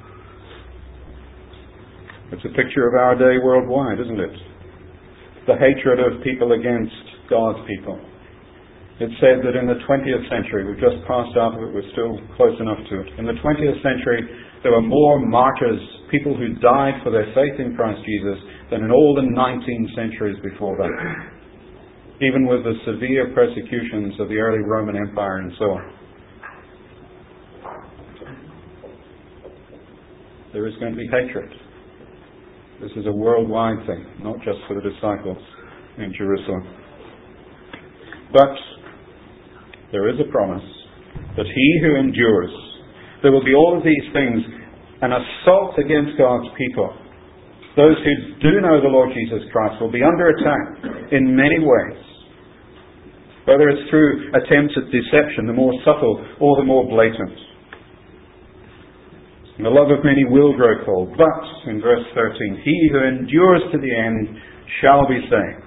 It's a picture of our day worldwide, isn't it? The hatred of people against God's people. It's said that in the twentieth century, we've just passed out of it, we're still close enough to it. In the twentieth century, there were more martyrs, people who died for their faith in Christ Jesus, than in all the nineteen centuries before that. Even with the severe persecutions of the early Roman Empire and so on. There is going to be hatred. This is a worldwide thing, not just for the disciples in Jerusalem. But there is a promise that he who endures, there will be all of these things, an assault against God's people. Those who do know the Lord Jesus Christ will be under attack in many ways. Whether it's through attempts at deception, the more subtle or the more blatant. And the love of many will grow cold. But, in verse thirteen, he who endures to the end shall be saved.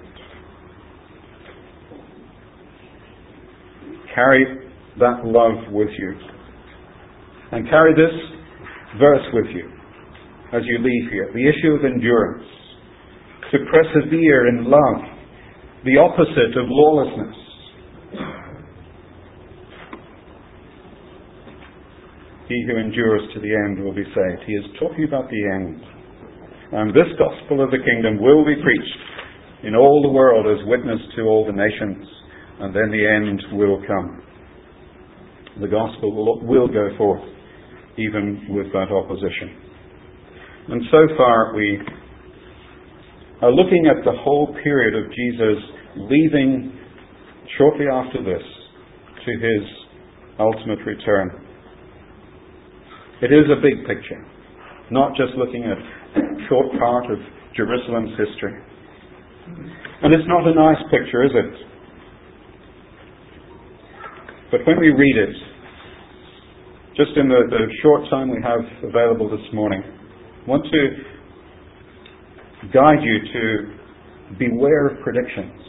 Carry that love with you. And carry this verse with you. as you leave here. The issue of endurance. To persevere in love. The opposite of lawlessness. He who endures to the end will be saved. He is talking about the end. And this gospel of the kingdom will be preached in all the world as witness to all the nations. And then the end will come. The gospel will, will go forth, even with that opposition. And so far we are looking at the whole period of Jesus leaving shortly after this to his ultimate return. It is a big picture, not just looking at a short part of Jerusalem's history. And it's not a nice picture, is it? But when we read it, just in the, the short time we have available this morning, I want to guide you to beware of predictions.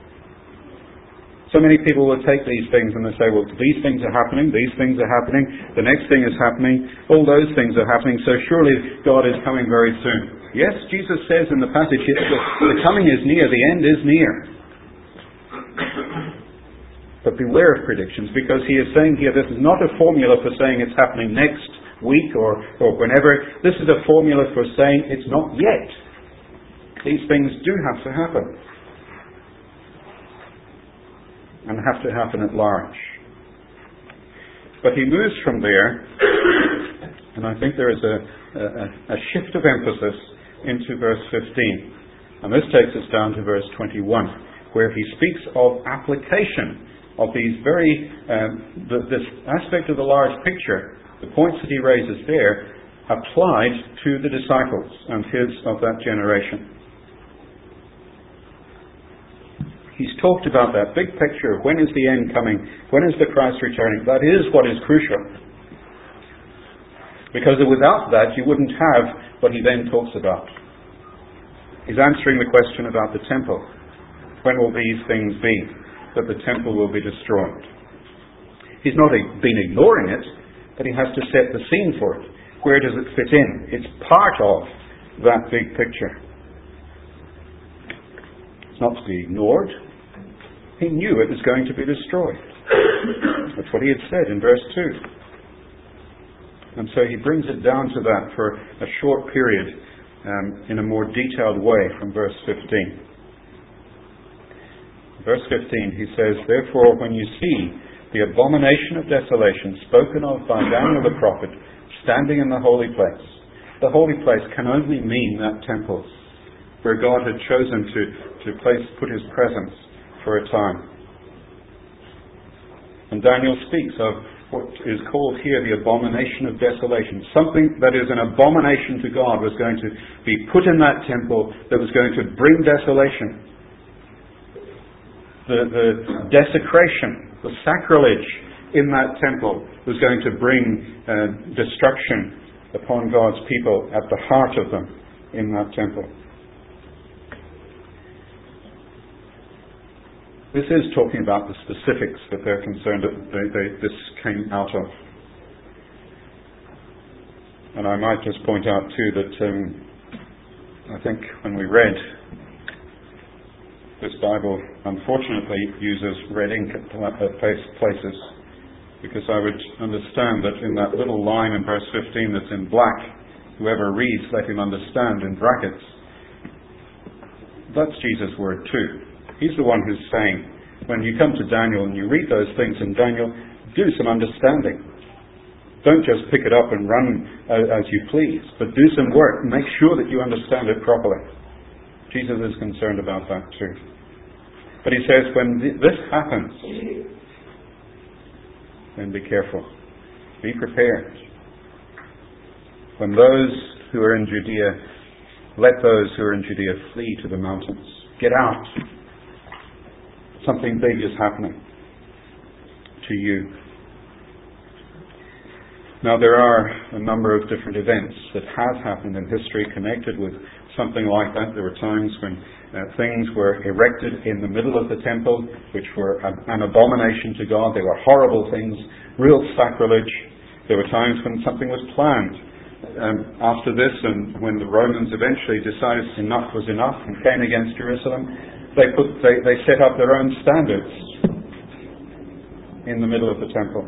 So many people will take these things and they say, well, these things are happening, these things are happening, the next thing is happening, all those things are happening, so surely God is coming very soon. Yes, Jesus says in the passage, the coming is near, the end is near. But beware of predictions, because he is saying here, this is not a formula for saying it's happening next week or, or whenever. This is a formula for saying it's not yet. These things do have to happen. And have to happen at large. But he moves from there, and I think there is a, a, a shift of emphasis into verse fifteen. And this takes us down to verse twenty-one, where he speaks of application of these very, um, the, this aspect of the large picture, the points that he raises there, applied to the disciples and his of that generation. He's talked about that big picture of when is the end coming, when is the Christ returning. That is what is crucial. Because without that you wouldn't have what he then talks about. He's answering the question about the temple. When will these things be that the temple will be destroyed? He's not been ignoring it, but he has to set the scene for it. Where does it fit in? It's part of that big picture. It's not to be ignored. He knew it was going to be destroyed. That's what he had said in verse two. And so he brings it down to that for a short period um, in a more detailed way from verse fifteen. Verse fifteen, he says, therefore, when you see the abomination of desolation spoken of by Daniel the prophet standing in the holy place. The holy place can only mean that temple where God had chosen to, to place, put his presence for a time. And Daniel speaks of what is called here the abomination of desolation. Something that is an abomination to God was going to be put in that temple that was going to bring desolation. The, the desecration, the sacrilege in that temple was going to bring uh, destruction upon God's people at the heart of them in that temple. This is talking about the specifics that they're concerned that they, they, this came out of. And I might just point out too that um, I think when we read this Bible, unfortunately uses red ink at places, because I would understand that in that little line in verse fifteen that's in black, whoever reads, let him understand, in brackets, that's Jesus' word too. He's the one who's saying, when you come to Daniel and you read those things in Daniel, do some understanding. Don't just pick it up and run as you please, but do some work. Make sure that you understand it properly. Jesus is concerned about that too. But he says, when this happens, then be careful. Be prepared. When those who are in Judea, let those who are in Judea flee to the mountains. Get out. Something big is happening to you. Now there are a number of different events that have happened in history connected with something like that. There were times when uh, things were erected in the middle of the temple, which were a, an abomination to God. They were horrible things, real sacrilege. There were times when something was planned um, after this, and when the Romans eventually decided enough was enough and came against Jerusalem, they put they, they set up their own standards in the middle of the temple.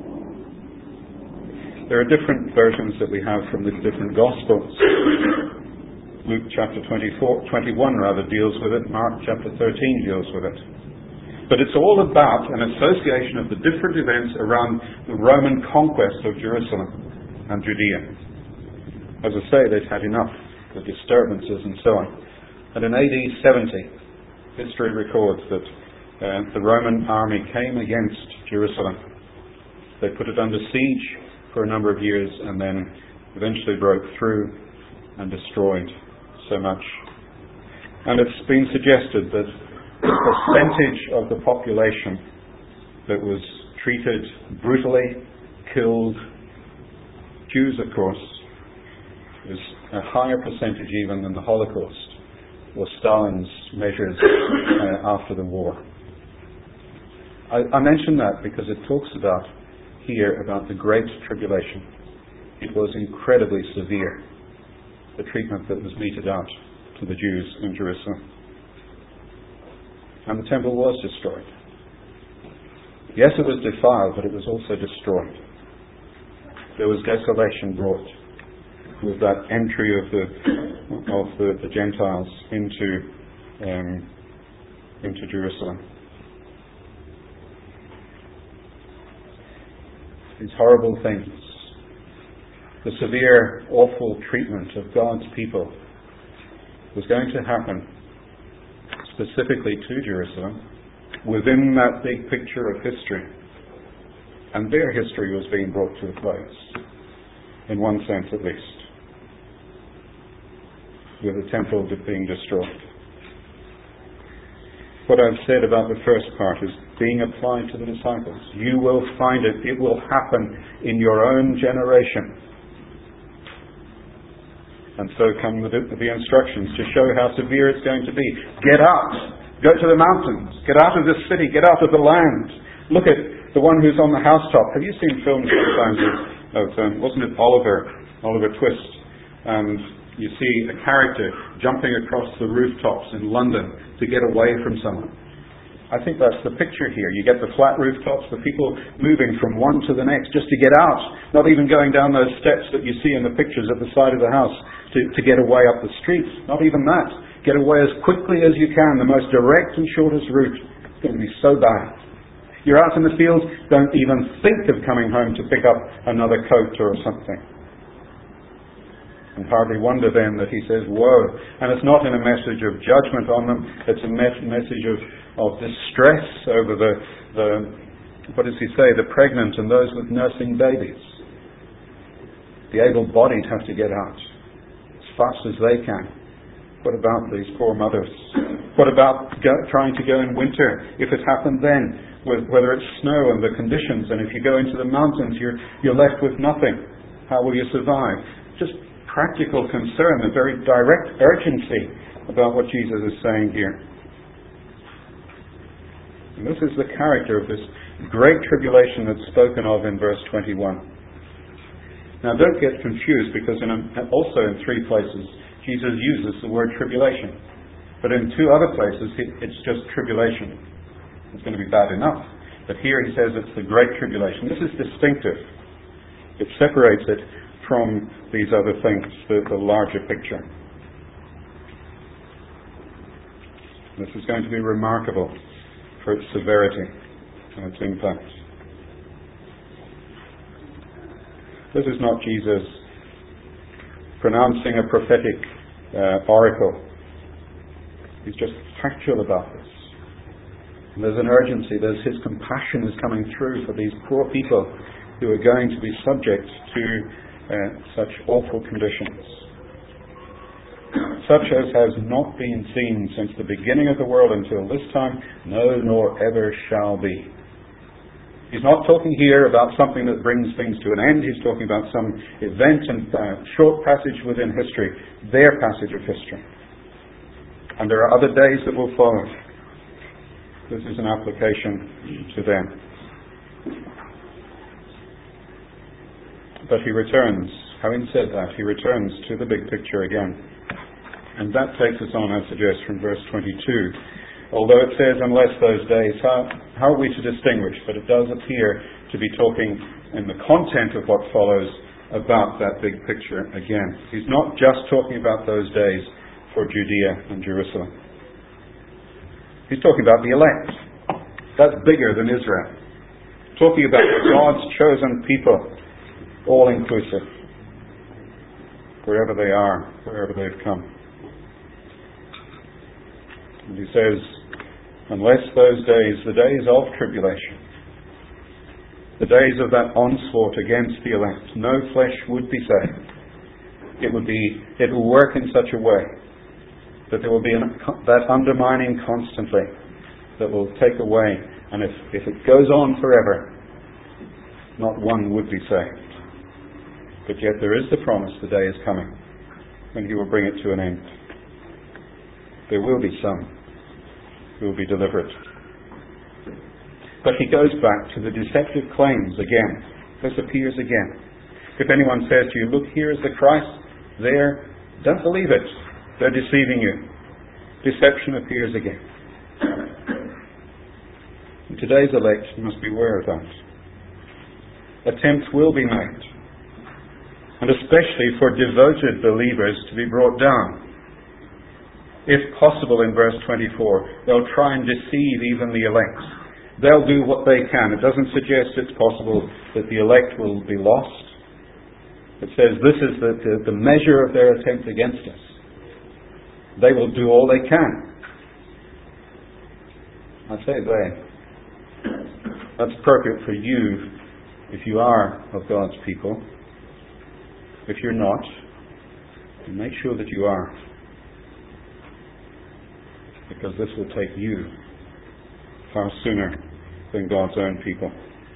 There are different versions that we have from the different Gospels. Luke chapter twenty-four, twenty-one rather deals with it. Mark chapter thirteen deals with it. But it's all about an association of the different events around the Roman conquest of Jerusalem and Judea. As I say, they'd had enough, the disturbances and so on. And in A D seventy, history records that uh, the Roman army came against Jerusalem. They put it under siege for a number of years and then eventually broke through and destroyed so much. And it's been suggested that the percentage of the population that was treated brutally, killed, Jews of course, is a higher percentage even than the Holocaust or Stalin's measures uh, after the war. I, I mention that because it talks about here about the Great Tribulation. It was incredibly severe, the treatment that was meted out to the Jews in Jerusalem. And the temple was destroyed. Yes, it was defiled, but it was also destroyed. There was desolation brought with that entry of the of the, the Gentiles into um, into Jerusalem. These horrible things, the severe, awful treatment of God's people was going to happen specifically to Jerusalem within that big picture of history. And their history was being brought to a close, in one sense at least, with the temple being destroyed. What I've said about the first part is being applied to the disciples. You will find it. It will happen in your own generation. And so come the, the instructions to show how severe it's going to be. Get out. Go to the mountains. Get out of this city. Get out of the land. Look at the one who's on the housetop. Have you seen films sometimes of, of um, wasn't it Oliver, Oliver Twist? And you see a character jumping across the rooftops in London to get away from someone. I think that's the picture here. You get the flat rooftops, the people moving from one to the next just to get out, not even going down those steps that you see in the pictures at the side of the house to, to get away up the street. Not even that. Get away as quickly as you can. The most direct and shortest route. It's going to be so bad. You're out in the field, don't even think of coming home to pick up another coat or something. And hardly wonder then that he says, woe. And it's not in a message of judgment on them. It's a me- message of, of distress over the, the, what does he say, the pregnant and those with nursing babies. The able-bodied have to get out as fast as they can. What about these poor mothers? What about go, trying to go in winter, if it happened then, with, whether it's snow and the conditions, and if you go into the mountains, you're, you're left with nothing. How will you survive? Just practical concern, a very direct urgency about what Jesus is saying here. And this is the character of this great tribulation that's spoken of in verse twenty-one. Now don't get confused, because in a, also in three places Jesus uses the word tribulation. But in two other places it's just tribulation. It's going to be bad enough. But here he says it's the great tribulation. This is distinctive. It separates it from these other things, the, the larger picture. This is going to be remarkable for its severity and its impact. This is not Jesus pronouncing a prophetic uh, oracle. He's just factual about this. And there's an urgency, there's his compassion is coming through for these poor people who are going to be subject to Uh, such awful conditions, such as has not been seen since the beginning of the world until this time, no, nor ever shall be. He's not talking here about something that brings things to an end. He's talking about some event and uh, short passage within history, their passage of history. And there are other days that will follow. This is an application to them. But he returns, Having said that, he returns to the big picture again. And that takes us on, I suggest, from verse twenty-two. Although it says, unless those days, how, how are we to distinguish? But it does appear to be talking in the content of what follows about that big picture again. He's not just talking about those days for Judea and Jerusalem. He's talking about the elect. That's bigger than Israel. Talking about God's chosen people, all inclusive, wherever they are, wherever they've come. And he says, unless those days, the days of tribulation, the days of that onslaught against the elect, no flesh would be saved. It would be, it will work in such a way that there will be an, that undermining constantly that will take away, and if, if it goes on forever, not one would be saved. But yet there is the promise, the day is coming when he will bring it to an end. There will be some who will be delivered. But he goes back to the deceptive claims again. This appears again. If anyone says to you, look, here is the Christ, there, don't believe it. They're deceiving you. Deception appears again. And today's elect must be aware of that. Attempts will be made, and especially for devoted believers to be brought down. If possible, in verse twenty-four, they'll try and deceive even the elect. They'll do what they can. It doesn't suggest it's possible that the elect will be lost. It says this is the, the, the measure of their attempt against us. They will do all they can. I say they. That's appropriate for you if you are of God's people. If you're not, make sure that you are. Because this will take you far sooner than God's own people.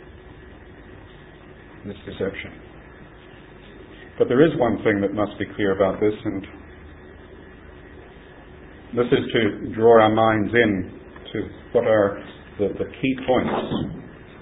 This deception. But there is one thing that must be clear about this, and this is to draw our minds in to what are the, the key points.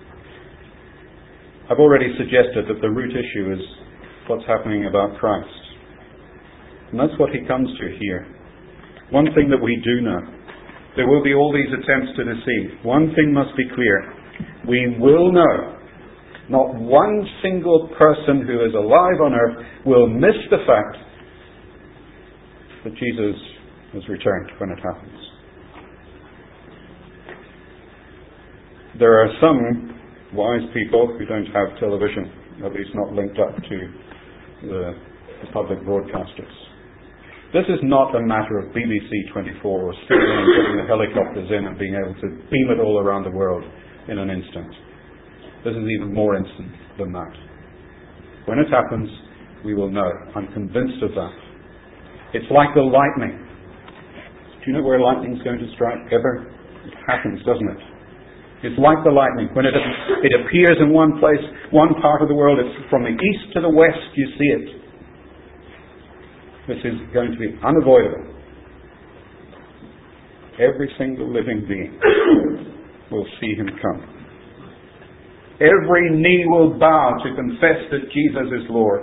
I've already suggested that the root issue is what's happening about Christ. And that's what he comes to here. One thing that we do know, there will be all these attempts to deceive. One thing must be clear. We will know, not one single person who is alive on earth will miss the fact that Jesus has returned when it happens. There are some wise people who don't have television, at least not linked up to the, the public broadcasters. This is not a matter of B B C twenty-four or sitting and putting the helicopters in and being able to beam it all around the world in an instant. This is even more instant than that. When it happens, we will know. I'm convinced of that. It's like the lightning. Do you know where lightning's going to strike ever? It happens, doesn't it? It's like the lightning. When it, it appears in one place, one part of the world, it's from the east to the west, you see it. This is going to be unavoidable. Every single living being will see him come. Every knee will bow to confess that Jesus is Lord.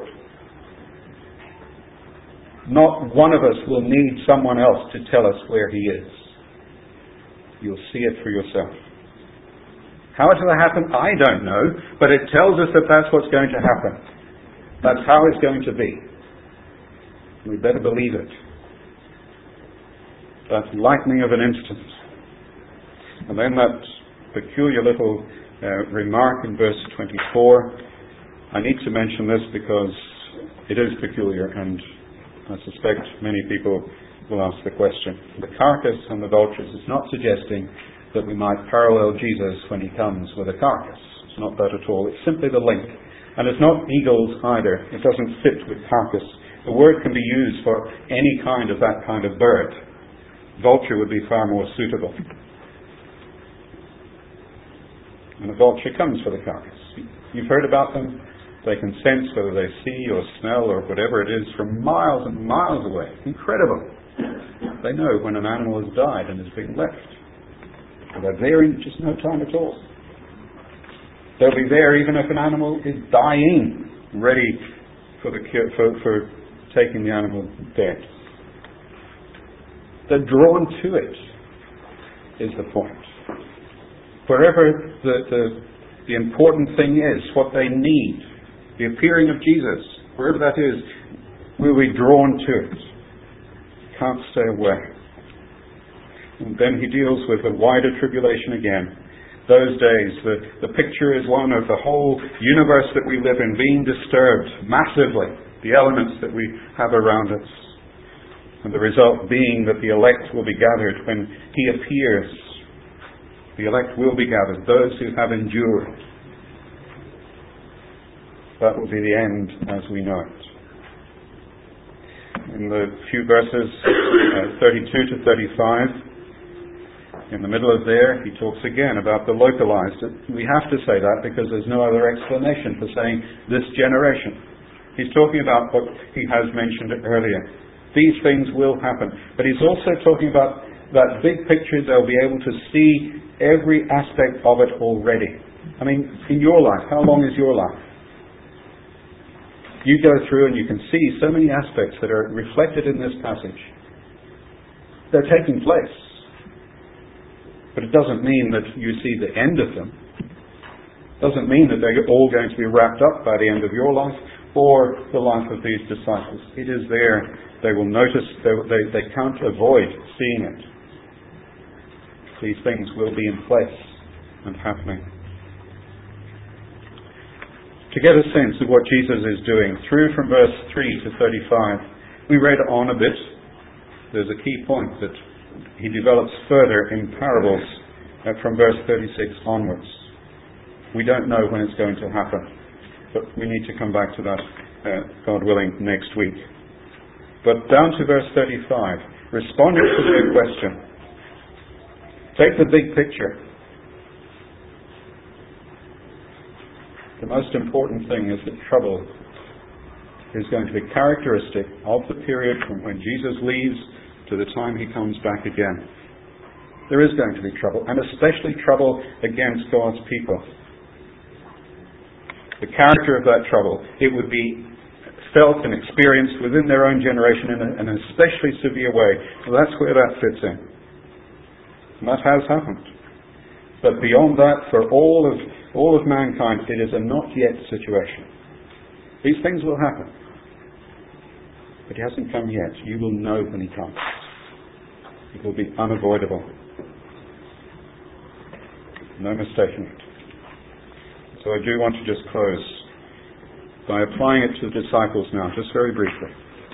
Not one of us will need someone else to tell us where he is. You'll see it for yourself. How it will happen, I don't know, but it tells us that that's what's going to happen. That's how it's going to be. We better believe it. That lightning of an instant. And then that peculiar little uh, remark in verse twenty-four. I need to mention this because it is peculiar, and I suspect many people will ask the question. The carcass and the vultures is not suggesting that we might parallel Jesus when he comes with a carcass. It's not that at all. It's simply the link. And it's not eagles either. It doesn't fit with carcass. The word can be used for any kind of that kind of bird. Vulture would be far more suitable. And a vulture comes for the carcass. You've heard about them. They can sense whether they see or smell or whatever it is from miles and miles away. Incredible. They know when an animal has died and is being left. They're there in just no time at all. They'll be there even if an animal is dying, ready for, the, for, for taking the animal dead. They're drawn to it, is the point. Wherever the, the, the important thing is, what they need, the appearing of Jesus, wherever that is, we'll be drawn to it. Can't stay away. And then he deals with the wider tribulation again. Those days, the, the picture is one of the whole universe that we live in being disturbed massively, the elements that we have around us. And the result being that the elect will be gathered when he appears. The elect will be gathered, those who have endured. That will be the end as we know it. In the few verses, uh, thirty-two to thirty-five, in the middle of there, he talks again about the localized. We have to say that because there's no other explanation for saying this generation. He's talking about what he has mentioned earlier. These things will happen. But he's also talking about that big picture. They'll be able to see every aspect of it already. I mean, in your life, how long is your life? You go through and you can see so many aspects that are reflected in this passage. They're taking place. But it doesn't mean that you see the end of them. It doesn't mean that they're all going to be wrapped up by the end of your life or the life of these disciples. It is there. They will notice, they, they, they can't avoid seeing it. These things will be in place and happening. To get a sense of what Jesus is doing, through from verse three to thirty-five, we read on a bit. There's a key point that he develops further in parables uh, from verse thirty-six onwards. We don't know when it's going to happen, but we need to come back to that, uh, God willing, next week. But down to verse thirty-five, responding to their question, take the big picture. The most important thing is that trouble is going to be characteristic of the period from when Jesus leaves to the time he comes back again. There is going to be trouble, and especially trouble against God's people. The character of that trouble, it would be felt and experienced within their own generation in an especially severe way. So that's where that fits in. And that has happened. But beyond that, for all of all of mankind, it is a not yet situation. These things will happen. But he hasn't come yet. You will know when he comes. It will be unavoidable. No mistaking it. So I do want to just close by applying it to the disciples now, just very briefly.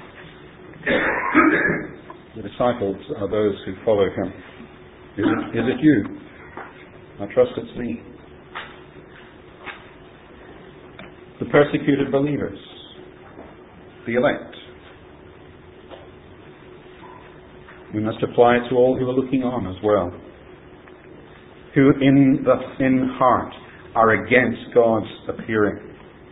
The disciples are those who follow him. Is it, is it you? I trust it's me. The persecuted believers, the elect. We must apply it to all who are looking on as well, who in the in heart are against God's appearing.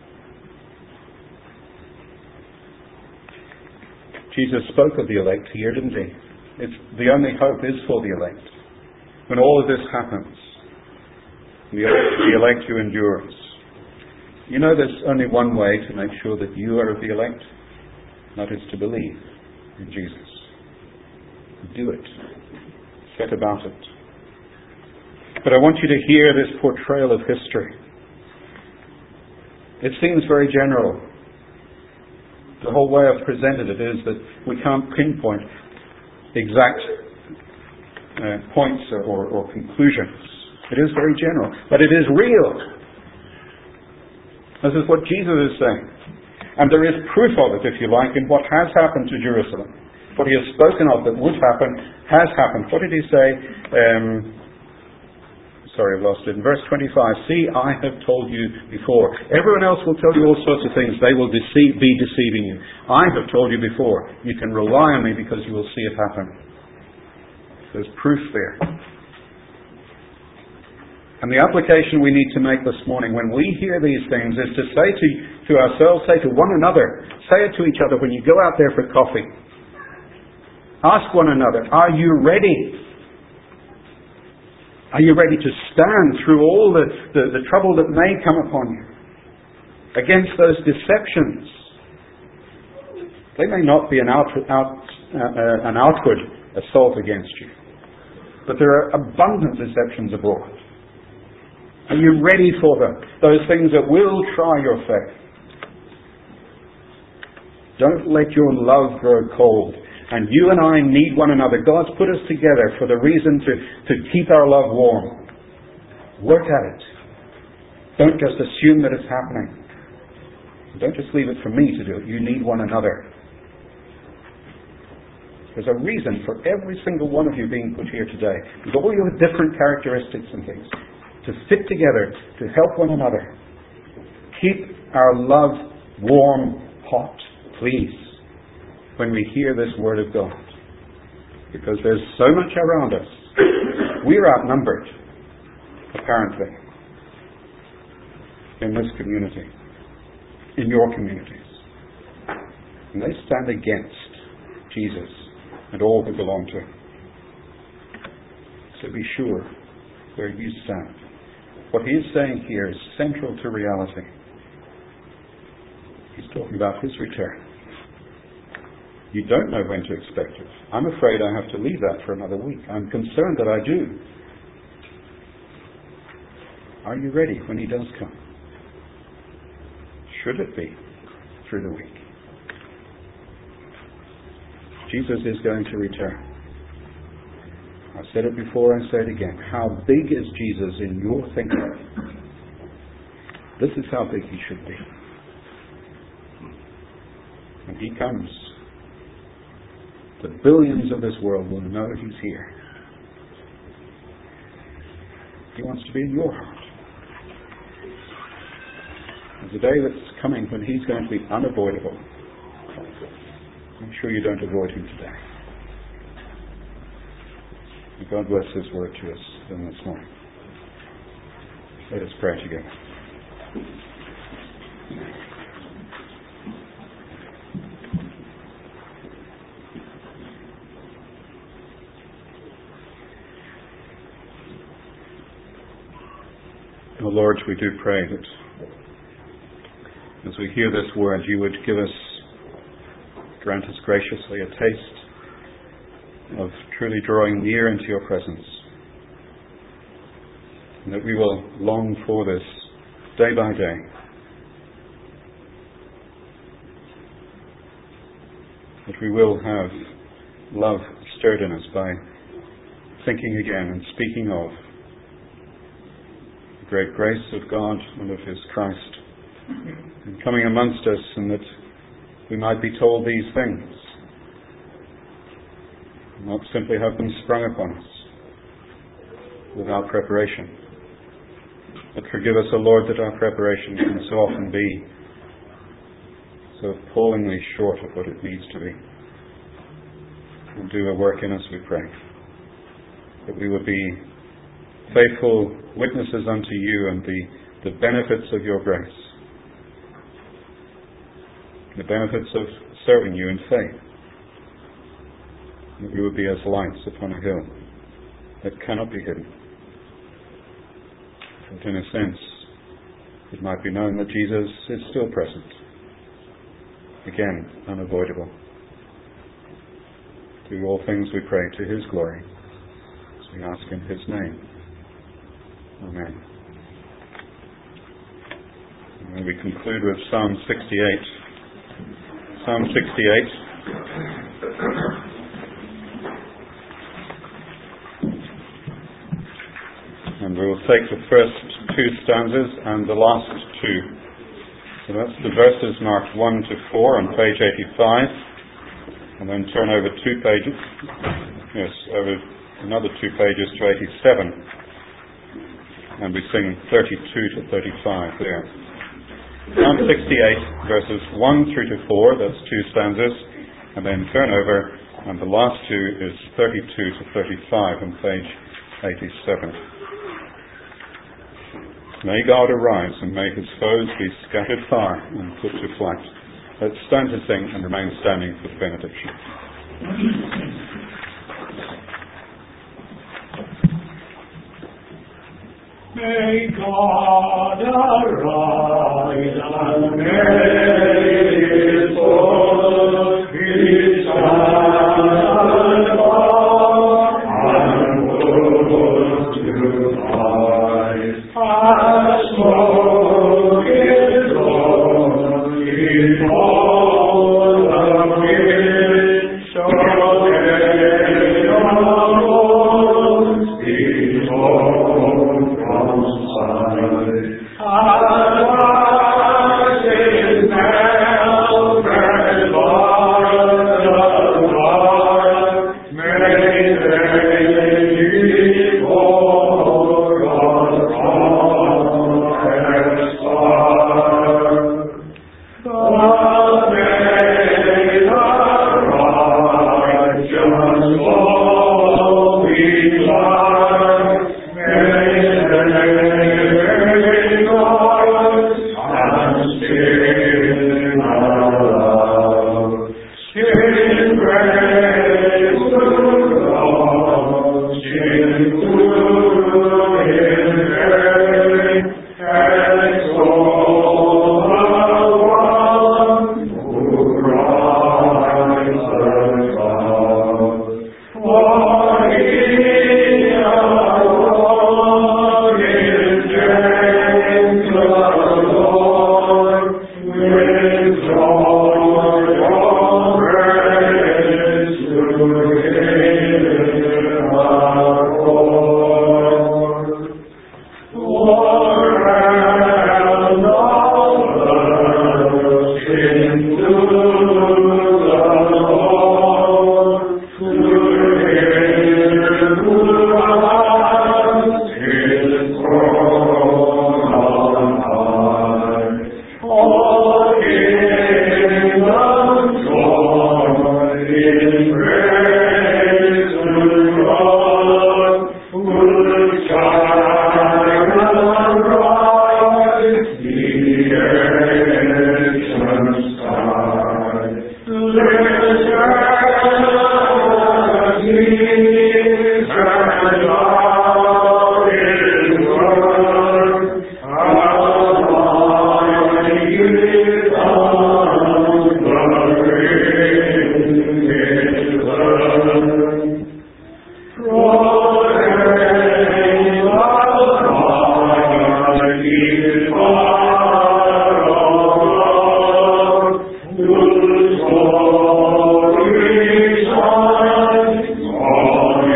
Jesus spoke of the elect here, didn't he? It's, the only hope is for the elect. When all of this happens, the, the elect who endures. You know, there's only one way to make sure that you are of the elect. That is to believe in Jesus. Do it. Set about it. But I want you to hear this portrayal of history. It seems very general. The whole way I've presented it is that we can't pinpoint exact uh, points or, or conclusions. It is very general, but it is real. This is what Jesus is saying. And there is proof of it, if you like, in what has happened to Jerusalem. What he has spoken of that would happen, has happened. What did he say? Um, sorry, I've lost it. In verse twenty-five, see, I have told you before. Everyone else will tell you all sorts of things. They will deceive, be deceiving you. I have told you before. You can rely on me because you will see it happen. There's proof there. And the application we need to make this morning when we hear these things is to say to, to ourselves, say to one another, say it to each other when you go out there for coffee. Ask one another, are you ready? Are you ready to stand through all the, the, the trouble that may come upon you? Against those deceptions They may not be an, out, out, uh, uh, an outward assault against you, but there are abundant deceptions abroad. Are you ready for them? Those things that will try your faith. Don't let your love grow cold. And you and I need one another. God's put us together for the reason to, to keep our love warm. Work at it. Don't just assume that it's happening. Don't just leave it for me to do it. You need one another. There's a reason for every single one of you being put here today. With all your different characteristics and things. To fit together, to help one another. Keep our love warm, hot, please, when we hear this word of God. Because there's so much around us. We're outnumbered, apparently, in this community, in your communities. And they stand against Jesus and all who belong to Him. So be sure where you stand. What he is saying here is central to reality. He's talking about His return. You don't know when to expect it. I'm afraid I have to leave that for another week. I'm concerned that I do. Are you ready when He does come? Should it be through the week? Jesus is going to return. I've said it before and say it again. How big is Jesus in your thinking? This is how big He should be. When He comes, the billions of this world will know He's here. He wants to be in your heart. There's a day that's coming when He's going to be unavoidable. Make sure you don't avoid Him today. May God bless His word to us in this morning. Let us pray together. Oh Lord, we do pray that as we hear this word, You would give us, grant us graciously a taste of truly drawing near into Your presence. And that we will long for this day by day. That we will have love stirred in us by thinking again and speaking of the great grace of God and of His Christ and coming amongst us, and that we might be told these things. Not simply have them sprung upon us without preparation. But forgive us, O Lord, that our preparation can so often be so appallingly short of what it needs to be. And do a work in us, we pray. That we will be faithful witnesses unto You and the, the benefits of Your grace. The benefits of serving You in faith. That we would be as lights upon a hill that cannot be hidden. But in a sense, it might be known that Jesus is still present. Again, unavoidable. Do all things, we pray, to His glory, as we ask in His name. Amen. And we conclude with Psalm sixty-eight. Psalm sixty-eight. And we will take the first two stanzas and the last two. So that's the verses marked one to four on page eighty-five. And then turn over two pages. Yes, over another two pages to eighty-seven. And we sing thirty-two to thirty-five there. Psalm sixty-eight, verses one through to four, that's two stanzas. And then turn over, and the last two is thirty-two to thirty-five on page eighty-seven. May God arise, and may His foes be scattered far and put to flight. Let's stand to sing and remain standing for the benediction. May God arise and make his soul his and would to rise as smoke is on in all the wind shall they alone be born from sight. As is now bread by the Lord, may they be born from the star. But may the righteous all be glad, may they rejoice and sing aloud. Sing praise to God, sing to His name, exalt the one who rides above. For He alone is gentle, Lord, with joy of praise to Him abhorred. Lord, and all earth sing to the Lord, to Him who rides His throne on high. All kingdoms join in praise to God, who shine and rise the ancient sky. Listen, ye and love His word, abide in His word. Proclaim Almighty far above, whose glory shines on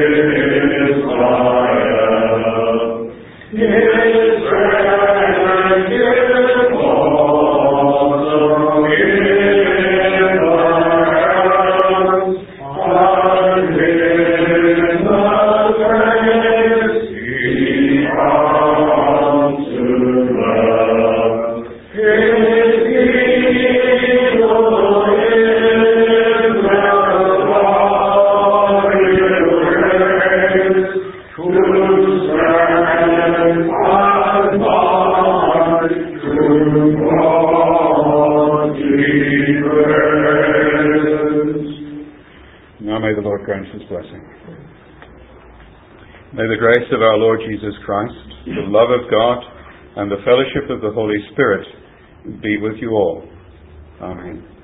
Israel. His strength is awesome in the heavens, and in the grace He comes to dwell. His eagle is the glorious grace, whose strength and might to God be praised. Now may the Lord grant His blessing. May the grace of our Lord Jesus Christ, the love of God, and the fellowship of the Holy Spirit be with you all. Amen.